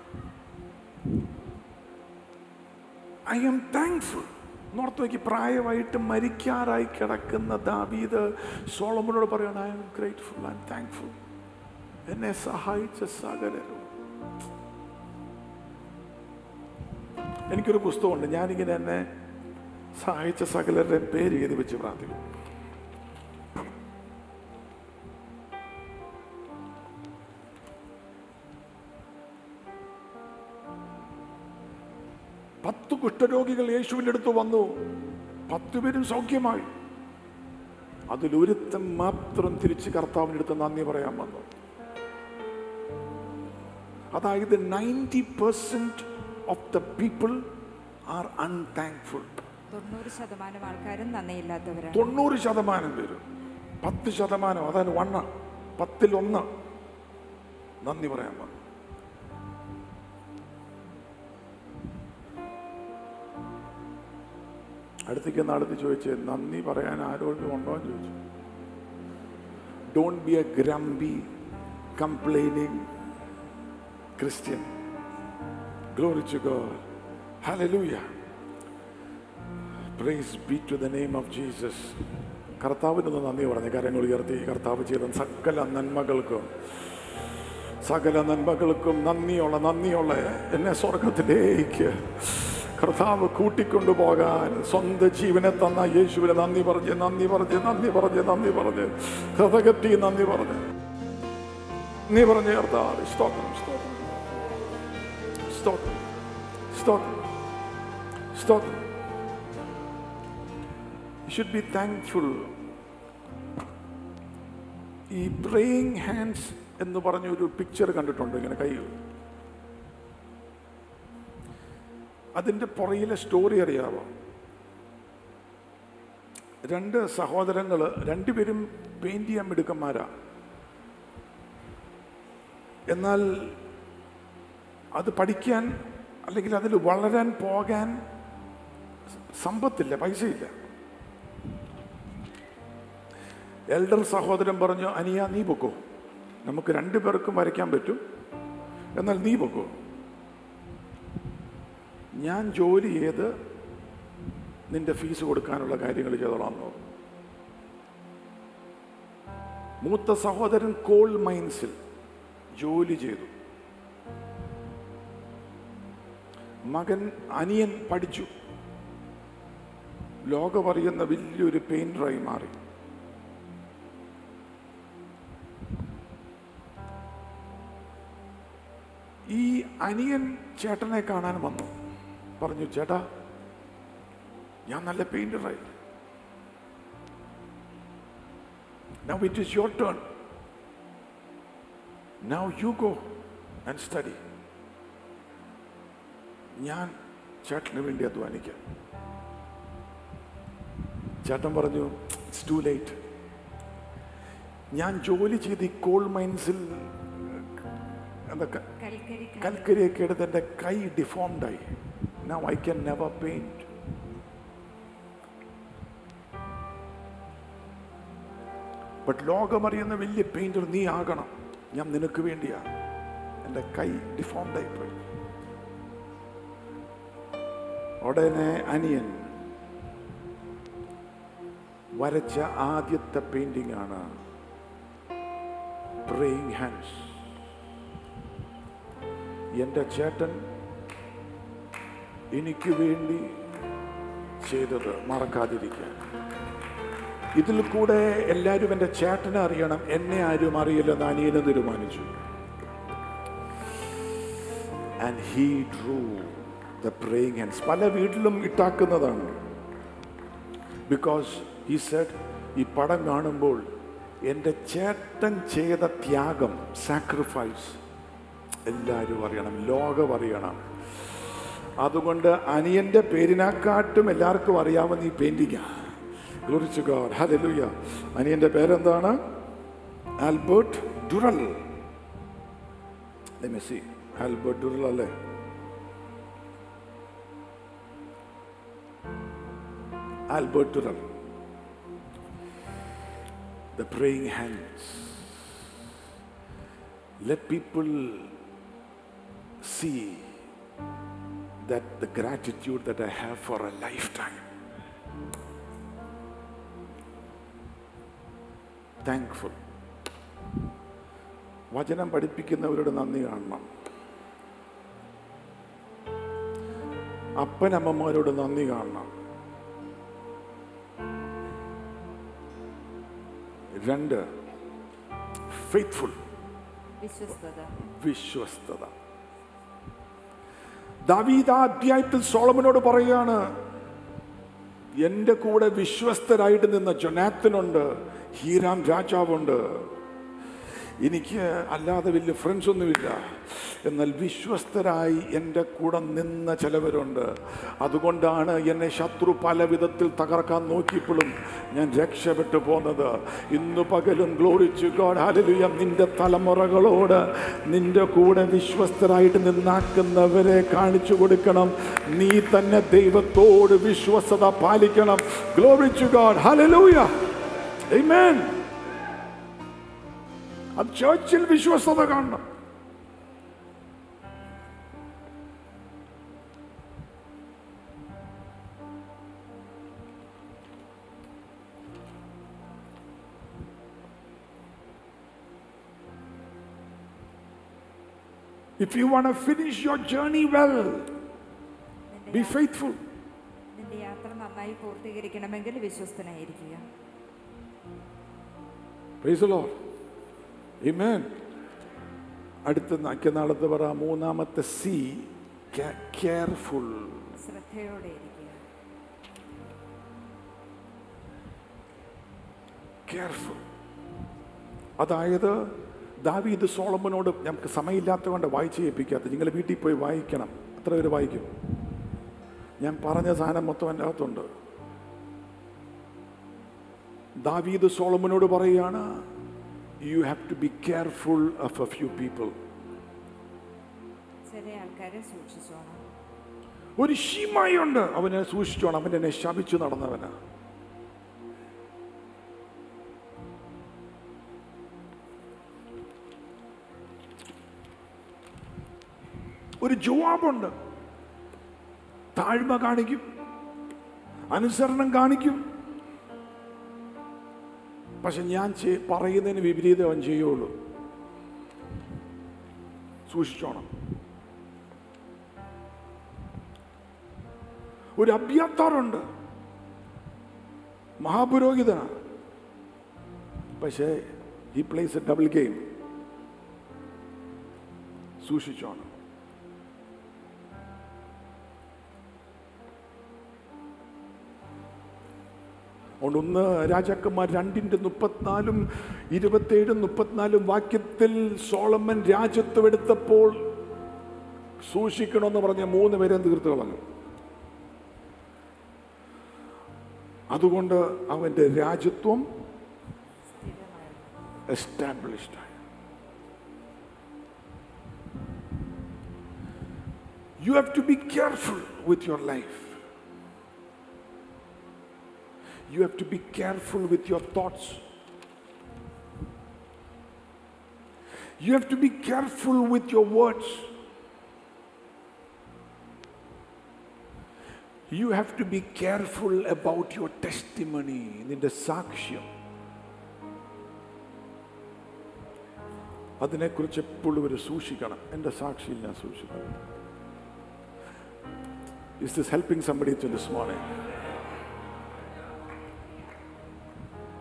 I am thankful. നോർത്ത് പ്രായമായിട്ട് മരിക്കാറായി കിടക്കുന്ന ദാവീദ് സോളമോനോട് പറയണം, I am grateful, I am thankful. എന്നെ സഹായിച്ച സകലരും. എനിക്കൊരു പുസ്തകമുണ്ട്, ഞാനിങ്ങനെ എന്നെ സഹായിച്ച സകലരുടെ പേര് എഴുതി വെച്ച് പ്രാർത്ഥിക്കും. പത്ത് കുഷ്ഠരോഗികൾ യേശുവിൻ്റെ അടുത്ത് വന്നു, പത്തു പേരും സൗഖ്യമായി. അതിലൊരുത്തൻ മാത്രം തിരിച്ച് കർത്താവിൻ്റെ അടുത്ത് നന്ദി പറയാൻ വന്നു. അതായത് ninety percent of the people are unthankful. തൊണ്ണൂറ് ശതമാനം ആൾക്കാരും നന്ദിയില്ലാത്തവരാണ്. തൊണ്ണൂറ് ശതമാനം പേര്, പത്ത് ശതമാനം, അതായത് വണ്ണ പത്തിൽ ഒന്ന് നന്ദി പറയാൻ വന്നു. അടുത്തേക്ക് നാളത്ത് ചോദിച്ച് നന്ദി പറയാൻ ആരോടും ഉണ്ടോ എന്ന് ചോദിച്ചു. Don't be a grumpy complaining Christian. Glory to God. Hallelujah. Praise be to the name of Jesus. കർത്താവിനൊന്ന് നന്ദി പറഞ്ഞ് കരങ്ങൾ ഉയർത്തി. കർത്താവ് ചെയ്ത സകല നന്മകൾക്കും സകല നന്മകൾക്കും നന്ദിയുള്ള നന്ദിയുള്ള എന്നെ സ്വർഗത്തിലേക്ക് കർത്താവ് കൂട്ടിക്കൊണ്ടുപോകാൻ സ്വന്തം ജീവനെ തന്ന യേശുവിനെ നന്ദി പറഞ്ഞ് നന്ദി പറഞ്ഞ് നന്ദി പറഞ്ഞ് നന്ദി പറഞ്ഞ് ഹൃദയത്തി നന്ദി പറഞ്ഞ് നീ പറഞ്ഞ് കർത്താവ് സ്തോത്രം സ്തോത്രം സ്തോത്രം സ്തോത്രം സ്തോത്രം. You should be thankful. ഈ praying hands എന്ന് പറഞ്ഞ ഒരു പിക്ചർ കണ്ടിട്ടുണ്ട്, ഇങ്ങനെ കൈകൾ. അതിൻ്റെ പുറയിലെ സ്റ്റോറി അറിയാമോ? രണ്ട് സഹോദരങ്ങൾ, രണ്ടുപേരും പെയിന്റ് ചെയ്യാൻ മിടുക്കന്മാരാ. എന്നാൽ അത് പഠിക്കാൻ അല്ലെങ്കിൽ അതിൽ വളരാൻ പോകാൻ സമ്പത്തില്ല, പൈസയില്ല. എൽഡർ സഹോദരൻ പറഞ്ഞു, അനിയ നീ പൊക്കോ, നമുക്ക് രണ്ടു പേർക്കും വരയ്ക്കാൻ പറ്റും, എന്നാൽ നീ പൊക്കോ, ഞാൻ ജോലി ചെയ്ത് നിന്റെ ഫീസ് കൊടുക്കാനുള്ള കാര്യങ്ങൾ ചെയ്തോളാം. മൂത്ത സഹോദരൻ കോൾ മൈൻസിൽ ജോലി ചെയ്തു. മകൻ അനിയൻ പഠിച്ചു, ലോകമറിയുന്ന വലിയൊരു പെയിന്ററായി മാറി. ഈ അനിയൻ ചേട്ടനെ കാണാൻ വന്നു. പറഞ്ഞു, ചേട്ടാ ഞാൻ നല്ല പെയിന്ററായി, now it is your turn, now you go and study. ഞാൻ ചേട്ടന് വേണ്ടി അധ്വാനിക്കാം. ചേട്ടൻ പറഞ്ഞു, ഇറ്റ്സ് ടു ലേറ്റ്. ഞാൻ ജോലി ചെയ്ത് ഈ കോൾ മൈൻസിൽ എന്തൊക്കെ കൽക്കരിയൊക്കെ എടുത്ത് എൻ്റെ കൈ ഡിഫോംഡായി. Now I can never paint. But ലോകമറിയുന്ന വലിയ പെയിന്റർ നീ ആകണം, ഞാൻ നിനക്ക് വേണ്ടിയാ. എൻ്റെ കൈ ഡിഫോംഡായി പോയി. ഉടനെ അനിയൻ വരച്ച ആദ്യത്തെ പെയിന്റിംഗ് ആണ് പ്രേയിങ് ഹാൻഡ്സ്. എൻ്റെ ചേട്ടൻ എനിക്ക് വേണ്ടി ചെയ്തത് മറക്കാതിരിക്കാൻ. ഇതിൽ കൂടെ എല്ലാവരും എൻ്റെ ചേട്ടനെ അറിയണം, എന്നെ ആരും അറിയില്ലെന്ന് അനിയനെ തീരുമാനിച്ചു. And he drew the praying hands. പല വീട്ടിലും ഇട്ടാക്കുന്നതാണ്. Because he said, ഈ പടം കാണുമ്പോൾ എൻ്റെ ചേട്ടൻ ചെയ്ത ത്യാഗം, സാക്രിഫൈസ് എല്ലാവരും അറിയണം, ലോകം അറിയണം. അതുകൊണ്ട് അനിയൻ്റെ പേരിനെക്കാട്ടും എല്ലാവർക്കും അറിയാവുന്ന ഈ painting. Glory to God. Hallelujah. അനിയൻ്റെ പേരെന്താണ്? Albert Durer. Let me see. Albert Durer അല്ലേ? Albert Durer. The praying hands. Let people see that the gratitude that I have for a lifetime. Thankful. വചനം പഠിപ്പിക്കുന്നവരോട് നന്ദി കാണണം. അപ്പനമ്മമാരോട് നന്ദി കാണണം. രണ്ട്, ഫെയ്ത്ത്ഫുൾ, വിശ്വസ്തത. വിശ്വസ്തത. ദാവീദ് ആ അധ്യായത്തിൽ സോളമനോട് പറയുകയാണ്, എൻ്റെ കൂടെ വിശ്വസ്തരായിട്ട് നിന്ന ജൊനാത്തനുണ്ട്, ഹീരാം രാജാവുണ്ട്, എനിക്ക് അല്ലാതെ വലിയ ഫ്രണ്ട്സ് ഒന്നുമില്ല, എന്നാൽ വിശ്വസ്തരായി എൻ്റെ കൂടെ നിന്ന ചിലവരുണ്ട്. അതുകൊണ്ടാണ് എന്നെ ശത്രു പല വിധത്തിൽ തകർക്കാൻ നോക്കിയപ്പോഴും ഞാൻ രക്ഷപ്പെട്ടു പോന്നത്. ഇന്നു പകലും ഗ്ലോറി ടു ഗോഡ്, ഹല്ലേലൂയ. നിന്റെ തലമുറകളോട് നിന്റെ കൂടെ വിശ്വസ്തരായിട്ട് നിന്നാക്കുന്നവരെ കാണിച്ചു കൊടുക്കണം. നീ തന്നെ ദൈവത്തോട് വിശ്വസ്തത പാലിക്കണം. Glory to God, hallelujah. Amen. അത് ചർച്ചിൽ വിശ്വസ്തത കാണണം. If you want to finish your journey well, be faithful. നിന്റെ യാത്ര നന്നായി പൂർത്തീകരിക്കണമെങ്കിൽ വിശ്വസ്തനായിരിക്കുക. Praise the Lord. Amen. അടുത്ത നാളത്തെ പറ, മൂന്നാമത്തെ സി, കെയർഫുൾ. ശ്രദ്ധയോടെ ഇരിക്കുക. കെയർഫുൾ. അതായത് ദാവീദ് സോളമനോട്, നമുക്ക് സമയമില്ലാത്തത് കൊണ്ട് വായിച്ച് കേൾപ്പിക്കാത്ത, നിങ്ങൾ വീട്ടിൽ പോയി വായിക്കണം. എത്ര പേര് വായിക്കും? ഞാൻ പറഞ്ഞ സാധനം മൊത്തം എൻ്റെ അകത്തുണ്ട്. ദാവീദ് സോളമനോട് പറയുകയാണ്, you have to be careful of a few people. ചില ആൾക്കാരെ സൂക്ഷിച്ചോണം. ഒരു ശിമായുണ്ട്, അവനെ സൂക്ഷിച്ചോണം, അവൻ എന്നെ ശപിച്ചു നടന്നവനാ. ഒരു ജോവാബുണ്ട്, താഴ്മ കാണിക്കും, അനുസരണം കാണിക്കും, പക്ഷെ ഞാൻ പറയുന്നതിന് വിപരീതം അവൻ ചെയ്യുള്ളൂ. സൂക്ഷിച്ചോണം. ഒരു അബ്യാത്താറുണ്ട്, മഹാപുരോഹിതനാണ്, പക്ഷേ ഈ പ്ലേസ് എ ഡബിൾ ഗെയിം. സൂക്ഷിച്ചോണം. ഒന്ന് രാജാക്കന്മാർ രണ്ടിന്റെ മുപ്പത്തിനാലും ഇരുപത്തിയേഴും മുപ്പത്തിനാലും വാക്യത്തിൽ സോളമൻ രാജ്യത്വം എടുത്തപ്പോൾ സൂക്ഷിക്കണമെന്ന് പറഞ്ഞ മൂന്ന് പേരെ തീർത്ത് കളഞ്ഞു. അതുകൊണ്ട് അവന്റെ രാജ്യത്വം എസ്റ്റാബ്ലിഷ്ഡ് ആയി. You have to be careful with your life. You have to be careful with your thoughts. You have to be careful with your words. You have to be careful about your testimony. നിന്റെ സാക്ഷ്യം, അതിനെക്കുറിച്ച് എപ്പോഴും ഒരു സൂക്ഷിക്കണം. എൻ്റെ സാക്ഷിയിൽ ഞാൻ സൂക്ഷിക്കണം. Is this helping somebody to this morning?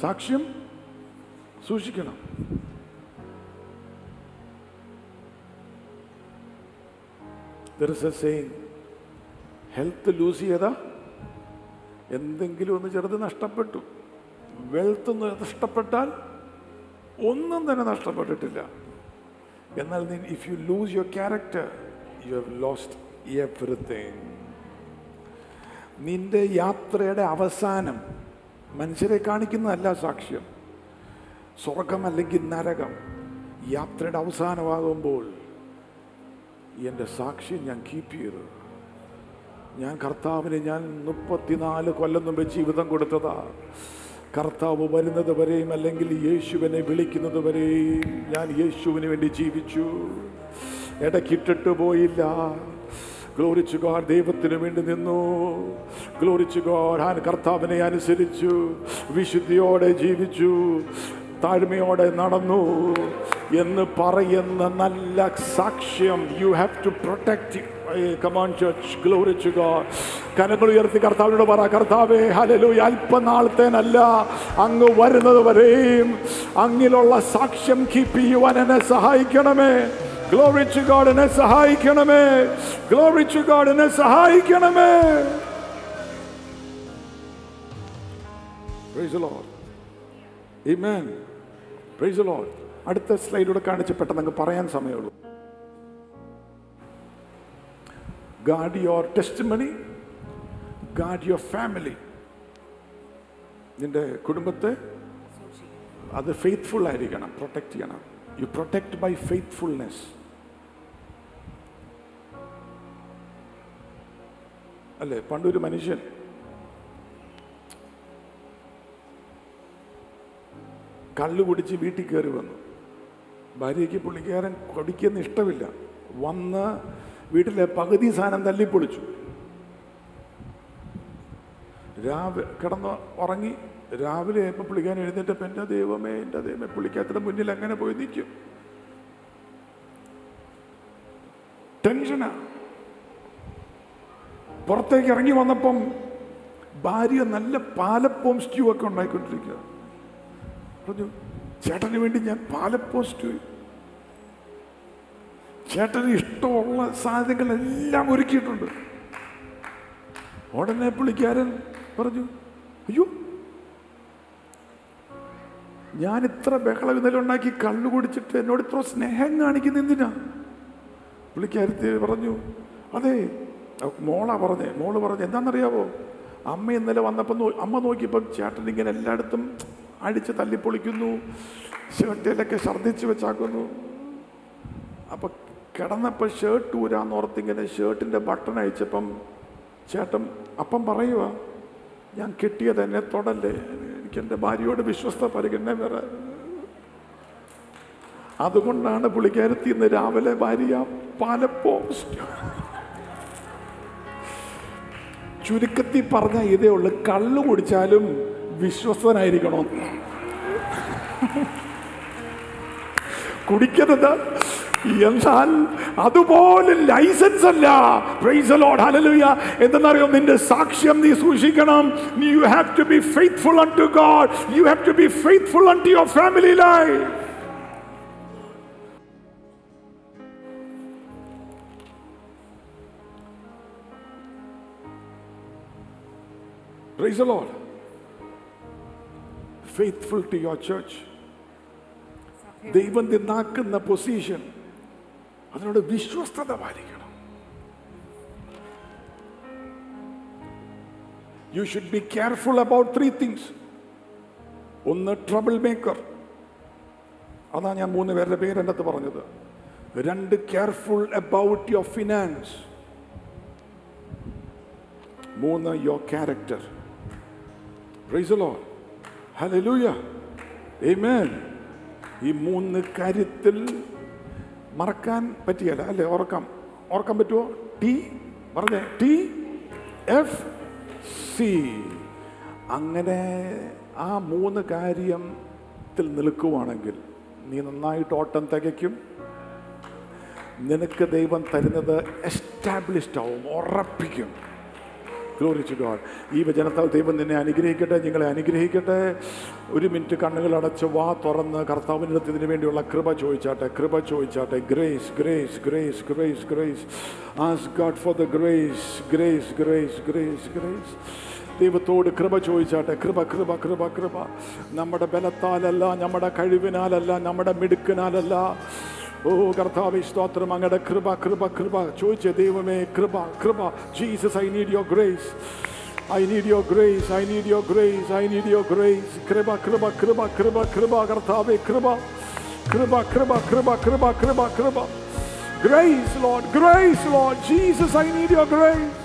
സാക്ഷ്യം സൂക്ഷിക്കണം. There is a saying, health lose ചെയ്താ എന്തെങ്കിലും ഒന്ന് ചെറുത് നഷ്ടപ്പെട്ടു. വെൽത്ത് ഒന്ന് നഷ്ടപ്പെട്ടാൽ ഒന്നും തന്നെ നഷ്ടപ്പെട്ടിട്ടില്ല. എന്നാൽ if you lose your character, you have lost everything. നിന്റെ യാത്രയുടെ അവസാനം മനുഷ്യരെ കാണിക്കുന്നതല്ല സാക്ഷ്യം. സ്വർഗം അല്ലെങ്കിൽ നരകം. യാത്രയുടെ അവസാനമാകുമ്പോൾ എൻ്റെ സാക്ഷ്യം ഞാൻ കീപ്പ് ചെയ്തു. ഞാൻ കർത്താവിന് ഞാൻ മുപ്പത്തിനാല് കൊല്ലം മുമ്പ് ജീവിതം കൊടുത്തതാ. കർത്താവ് വരുന്നത് വരെയും അല്ലെങ്കിൽ യേശുവിനെ വിളിക്കുന്നത് വരെയും ഞാൻ യേശുവിന് വേണ്ടി ജീവിച്ചു. ഇടയ്ക്കിട്ടിട്ട് പോയില്ല. Glory to God. ദൈവത്തിന് വേണ്ടി നിന്നു. Glory to God. ഞാൻ കർത്താവിനെ അനുസരിച്ചു, വിശുദ്ധിയോടെ ജീവിച്ചു, താഴ്മയോടെ നടന്നു എന്ന് പറയുന്ന നല്ല സാക്ഷ്യം you have to protect. Come on church, glory to God. കരങ്ങൾ ഉയർത്തി കർത്താവിനോട് പറ, കർത്താവേ ഹല്ലേലൂയ, അല്പനാളത്തേനല്ല അങ്ങ് വരുന്നത് വരെയും അങ്ങിലുള്ള സാക്ഷ്യം കീപ്പ് ചെയ്യുവാൻ എന്നെ സഹായിക്കണമേ. Glory to God. എന്നെ സഹായിക്കണമേ. Glory to God. എന്നെ സഹായിക്കണമേ. Praise the Lord. Amen. Praise the Lord. അടുത്ത സ്ലൈഡിലൂടെ കാണിച്ച് പെട്ടെന്ന് അങ്ങ് പറയാൻ സമയമുള്ളൂ. Guard your testimony. Guard your family. നിന്റെ കുടുംബത്തെ അത് ഫെയ്ത്ത്ഫുൾ ആയിരിക്കണം, പ്രൊട്ടക്ട് ചെയ്യണം. You protect by faithfulness. അല്ലേ? പണ്ടൊരു മനുഷ്യൻ കള്ളു കുടിച്ച് വീട്ടിൽ കയറി വന്നു. ഭാര്യയ്ക്ക് പുള്ളിക്കാരൻ കുടിക്കുന്ന ഇഷ്ടമില്ല. വന്ന് വീട്ടിലെ പകുതി സാധനം തല്ലിപ്പൊളിച്ചു. രാവിലെ കിടന്ന് ഉറങ്ങി. രാവിലെ ആയപ്പോൾ പുള്ളിക്കാരൻ എഴുന്നേറ്റപ്പോൾ എൻ്റെ ദൈവമേ, എൻ്റെ ദൈവമേ, പുള്ളിക്കാരുടെ മുന്നിൽ അങ്ങനെ പോയി നിൽക്കും. ടെൻഷനാ. പുറത്തേക്ക് ഇറങ്ങി വന്നപ്പം ഭാര്യ നല്ല പാലപ്പവും സ്റ്റ്യൂ ഒക്കെ ഉണ്ടായിക്കൊണ്ടിരിക്കുക. പറഞ്ഞു, ചേട്ടന് വേണ്ടി ഞാൻ പാലപ്പവും സ്റ്റ്യൂ, ചേട്ടന് ഇഷ്ടമുള്ള സാധനങ്ങളെല്ലാം ഒരുക്കിയിട്ടുണ്ട്. ഉടനെ പുള്ളിക്കാരൻ പറഞ്ഞു, അയ്യോ, ഞാൻ ഇത്ര ബഹളം ഇന്നലെ ഉണ്ടാക്കി കള്ളു കുടിച്ചിട്ട് എന്നോട് ഇത്ര സ്നേഹം കാണിക്കുന്ന എന്തിനാ? പുള്ളിക്കാരത്തി പറഞ്ഞു, അതെ. മോളാ പറഞ്ഞേ. മോള് പറഞ്ഞു, എന്താണെന്നറിയാവോ, അമ്മ ഇന്നലെ വന്നപ്പം അമ്മ നോക്കിയപ്പം ചേട്ടൻ ഇങ്ങനെ എല്ലായിടത്തും അടിച്ച് തല്ലിപ്പൊളിക്കുന്നു, ഷർട്ടിലൊക്കെ ഛർദ്ദിച്ച് വെച്ചാക്കുന്നു. അപ്പം കിടന്നപ്പോൾ ഷർട്ട് ഊരാന്നോർത്തിങ്ങനെ ഷർട്ടിൻ്റെ ബട്ടൺ അയച്ചപ്പം ചേട്ടൻ അപ്പം പറയുക, ഞാൻ കെട്ടിയത് എന്നെ തൊടല്ലേ, എനിക്ക് എൻ്റെ ഭാര്യയോട് വിശ്വസ്ത പരിഗണന വേറെ. അതുകൊണ്ടാണ് പുള്ളിക്കാരത്തി ഇന്ന് രാവിലെ ഭാര്യ പാലപ്പോ. ചുരുക്കത്തിൽ പറഞ്ഞ ഇതേ ഉള്ളു, കള്ളു കുടിച്ചാലും വിശ്വസ്തനായിരിക്കണോ? കുടിക്കരുത്. എന്നാൽ അതുപോലെ ലൈസൻസ് അല്ല. Praise the Lord. ഹല്ലേലൂയ. എന്തെന്നറിയോ, നിന്റെ സാക്ഷ്യം നീ സൂക്ഷിക്കണം. You have to be faithful unto God. You have to be faithful unto your family life. Praise the Lord. Faithful to your church. ദൈവം നിന്നാക്കുന്ന പൊസിഷൻ, അതിനോട് വിശ്വസ്തത പാലിക്കണം. You should be careful about three things. ഒന്ന്, trouble maker. അതാ ഞാൻ മൂന്ന് പേരുടെ പേര് എൻ്റെ അടുത്ത് പറഞ്ഞത്. രണ്ട്, കെയർഫുൾ അബൌട്ട് യുവർ ഫിനാൻസ്. മൂന്ന്, your character. Praise the Lord. Hallelujah. Amen. ഈ മൂന്ന് കാര്യത്തിൽ മറക്കാൻ പറ്റിയല്ല, അല്ലേ? ഓർക്കാം ഓർക്കാൻ പറ്റുമോ? ടി പറഞ്ഞേ, ടി എഫ് സി. അങ്ങനെ ആ മൂന്ന് കാര്യത്തിൽ നിൽക്കുവാണെങ്കിൽ നീ നന്നായിട്ട് ഓട്ടം തികയ്ക്കും. നിനക്ക് ദൈവം തരുന്നത് എസ്റ്റാബ്ലിഷ്ഡ് ആവും, ഉറപ്പിക്കും. Glory to God. ഈ വചനത്താൽ ദൈവം നിന്നെ അനുഗ്രഹിക്കട്ടെ, നിങ്ങളെ അനുഗ്രഹിക്കട്ടെ. ഒരു മിനിറ്റ് കണ്ണുകൾ അടച്ച് വാ തുറന്ന് കർത്താവിൻ്റെ ഇതിനു വേണ്ടിയുള്ള കൃപ ചോദിച്ചാട്ടെ, കൃപ ചോദിച്ചാട്ടെ. Grace grace grace grace grace. Ask God for the grace grace grace grace grace. ദൈവത്തോട് കൃപ ചോദിച്ചാട്ടെ. കൃപ കൃപ കൃപ കൃപ. നമ്മുടെ ബലത്താലല്ല, നമ്മുടെ കഴിവിനാലല്ല, നമ്മുടെ മിടുക്കിനാലല്ല. ഓ കർത്താവേ സ്തോത്രം, അങ്ങയുടെ കൃപ കൃപ കൃപ ചോദിച്ചേ. ദൈവമേ കൃപ കൃപ. Jesus, I need your grace, I need your grace, I need your grace, I need your grace. കൃപ കൃപ കൃപ കൃപ കൃപ. കർത്താവേ കൃപ കൃപ കൃപ കൃപ കൃപ കൃപ കൃപ. Grace Lord, grace Lord. Jesus, I need your grace.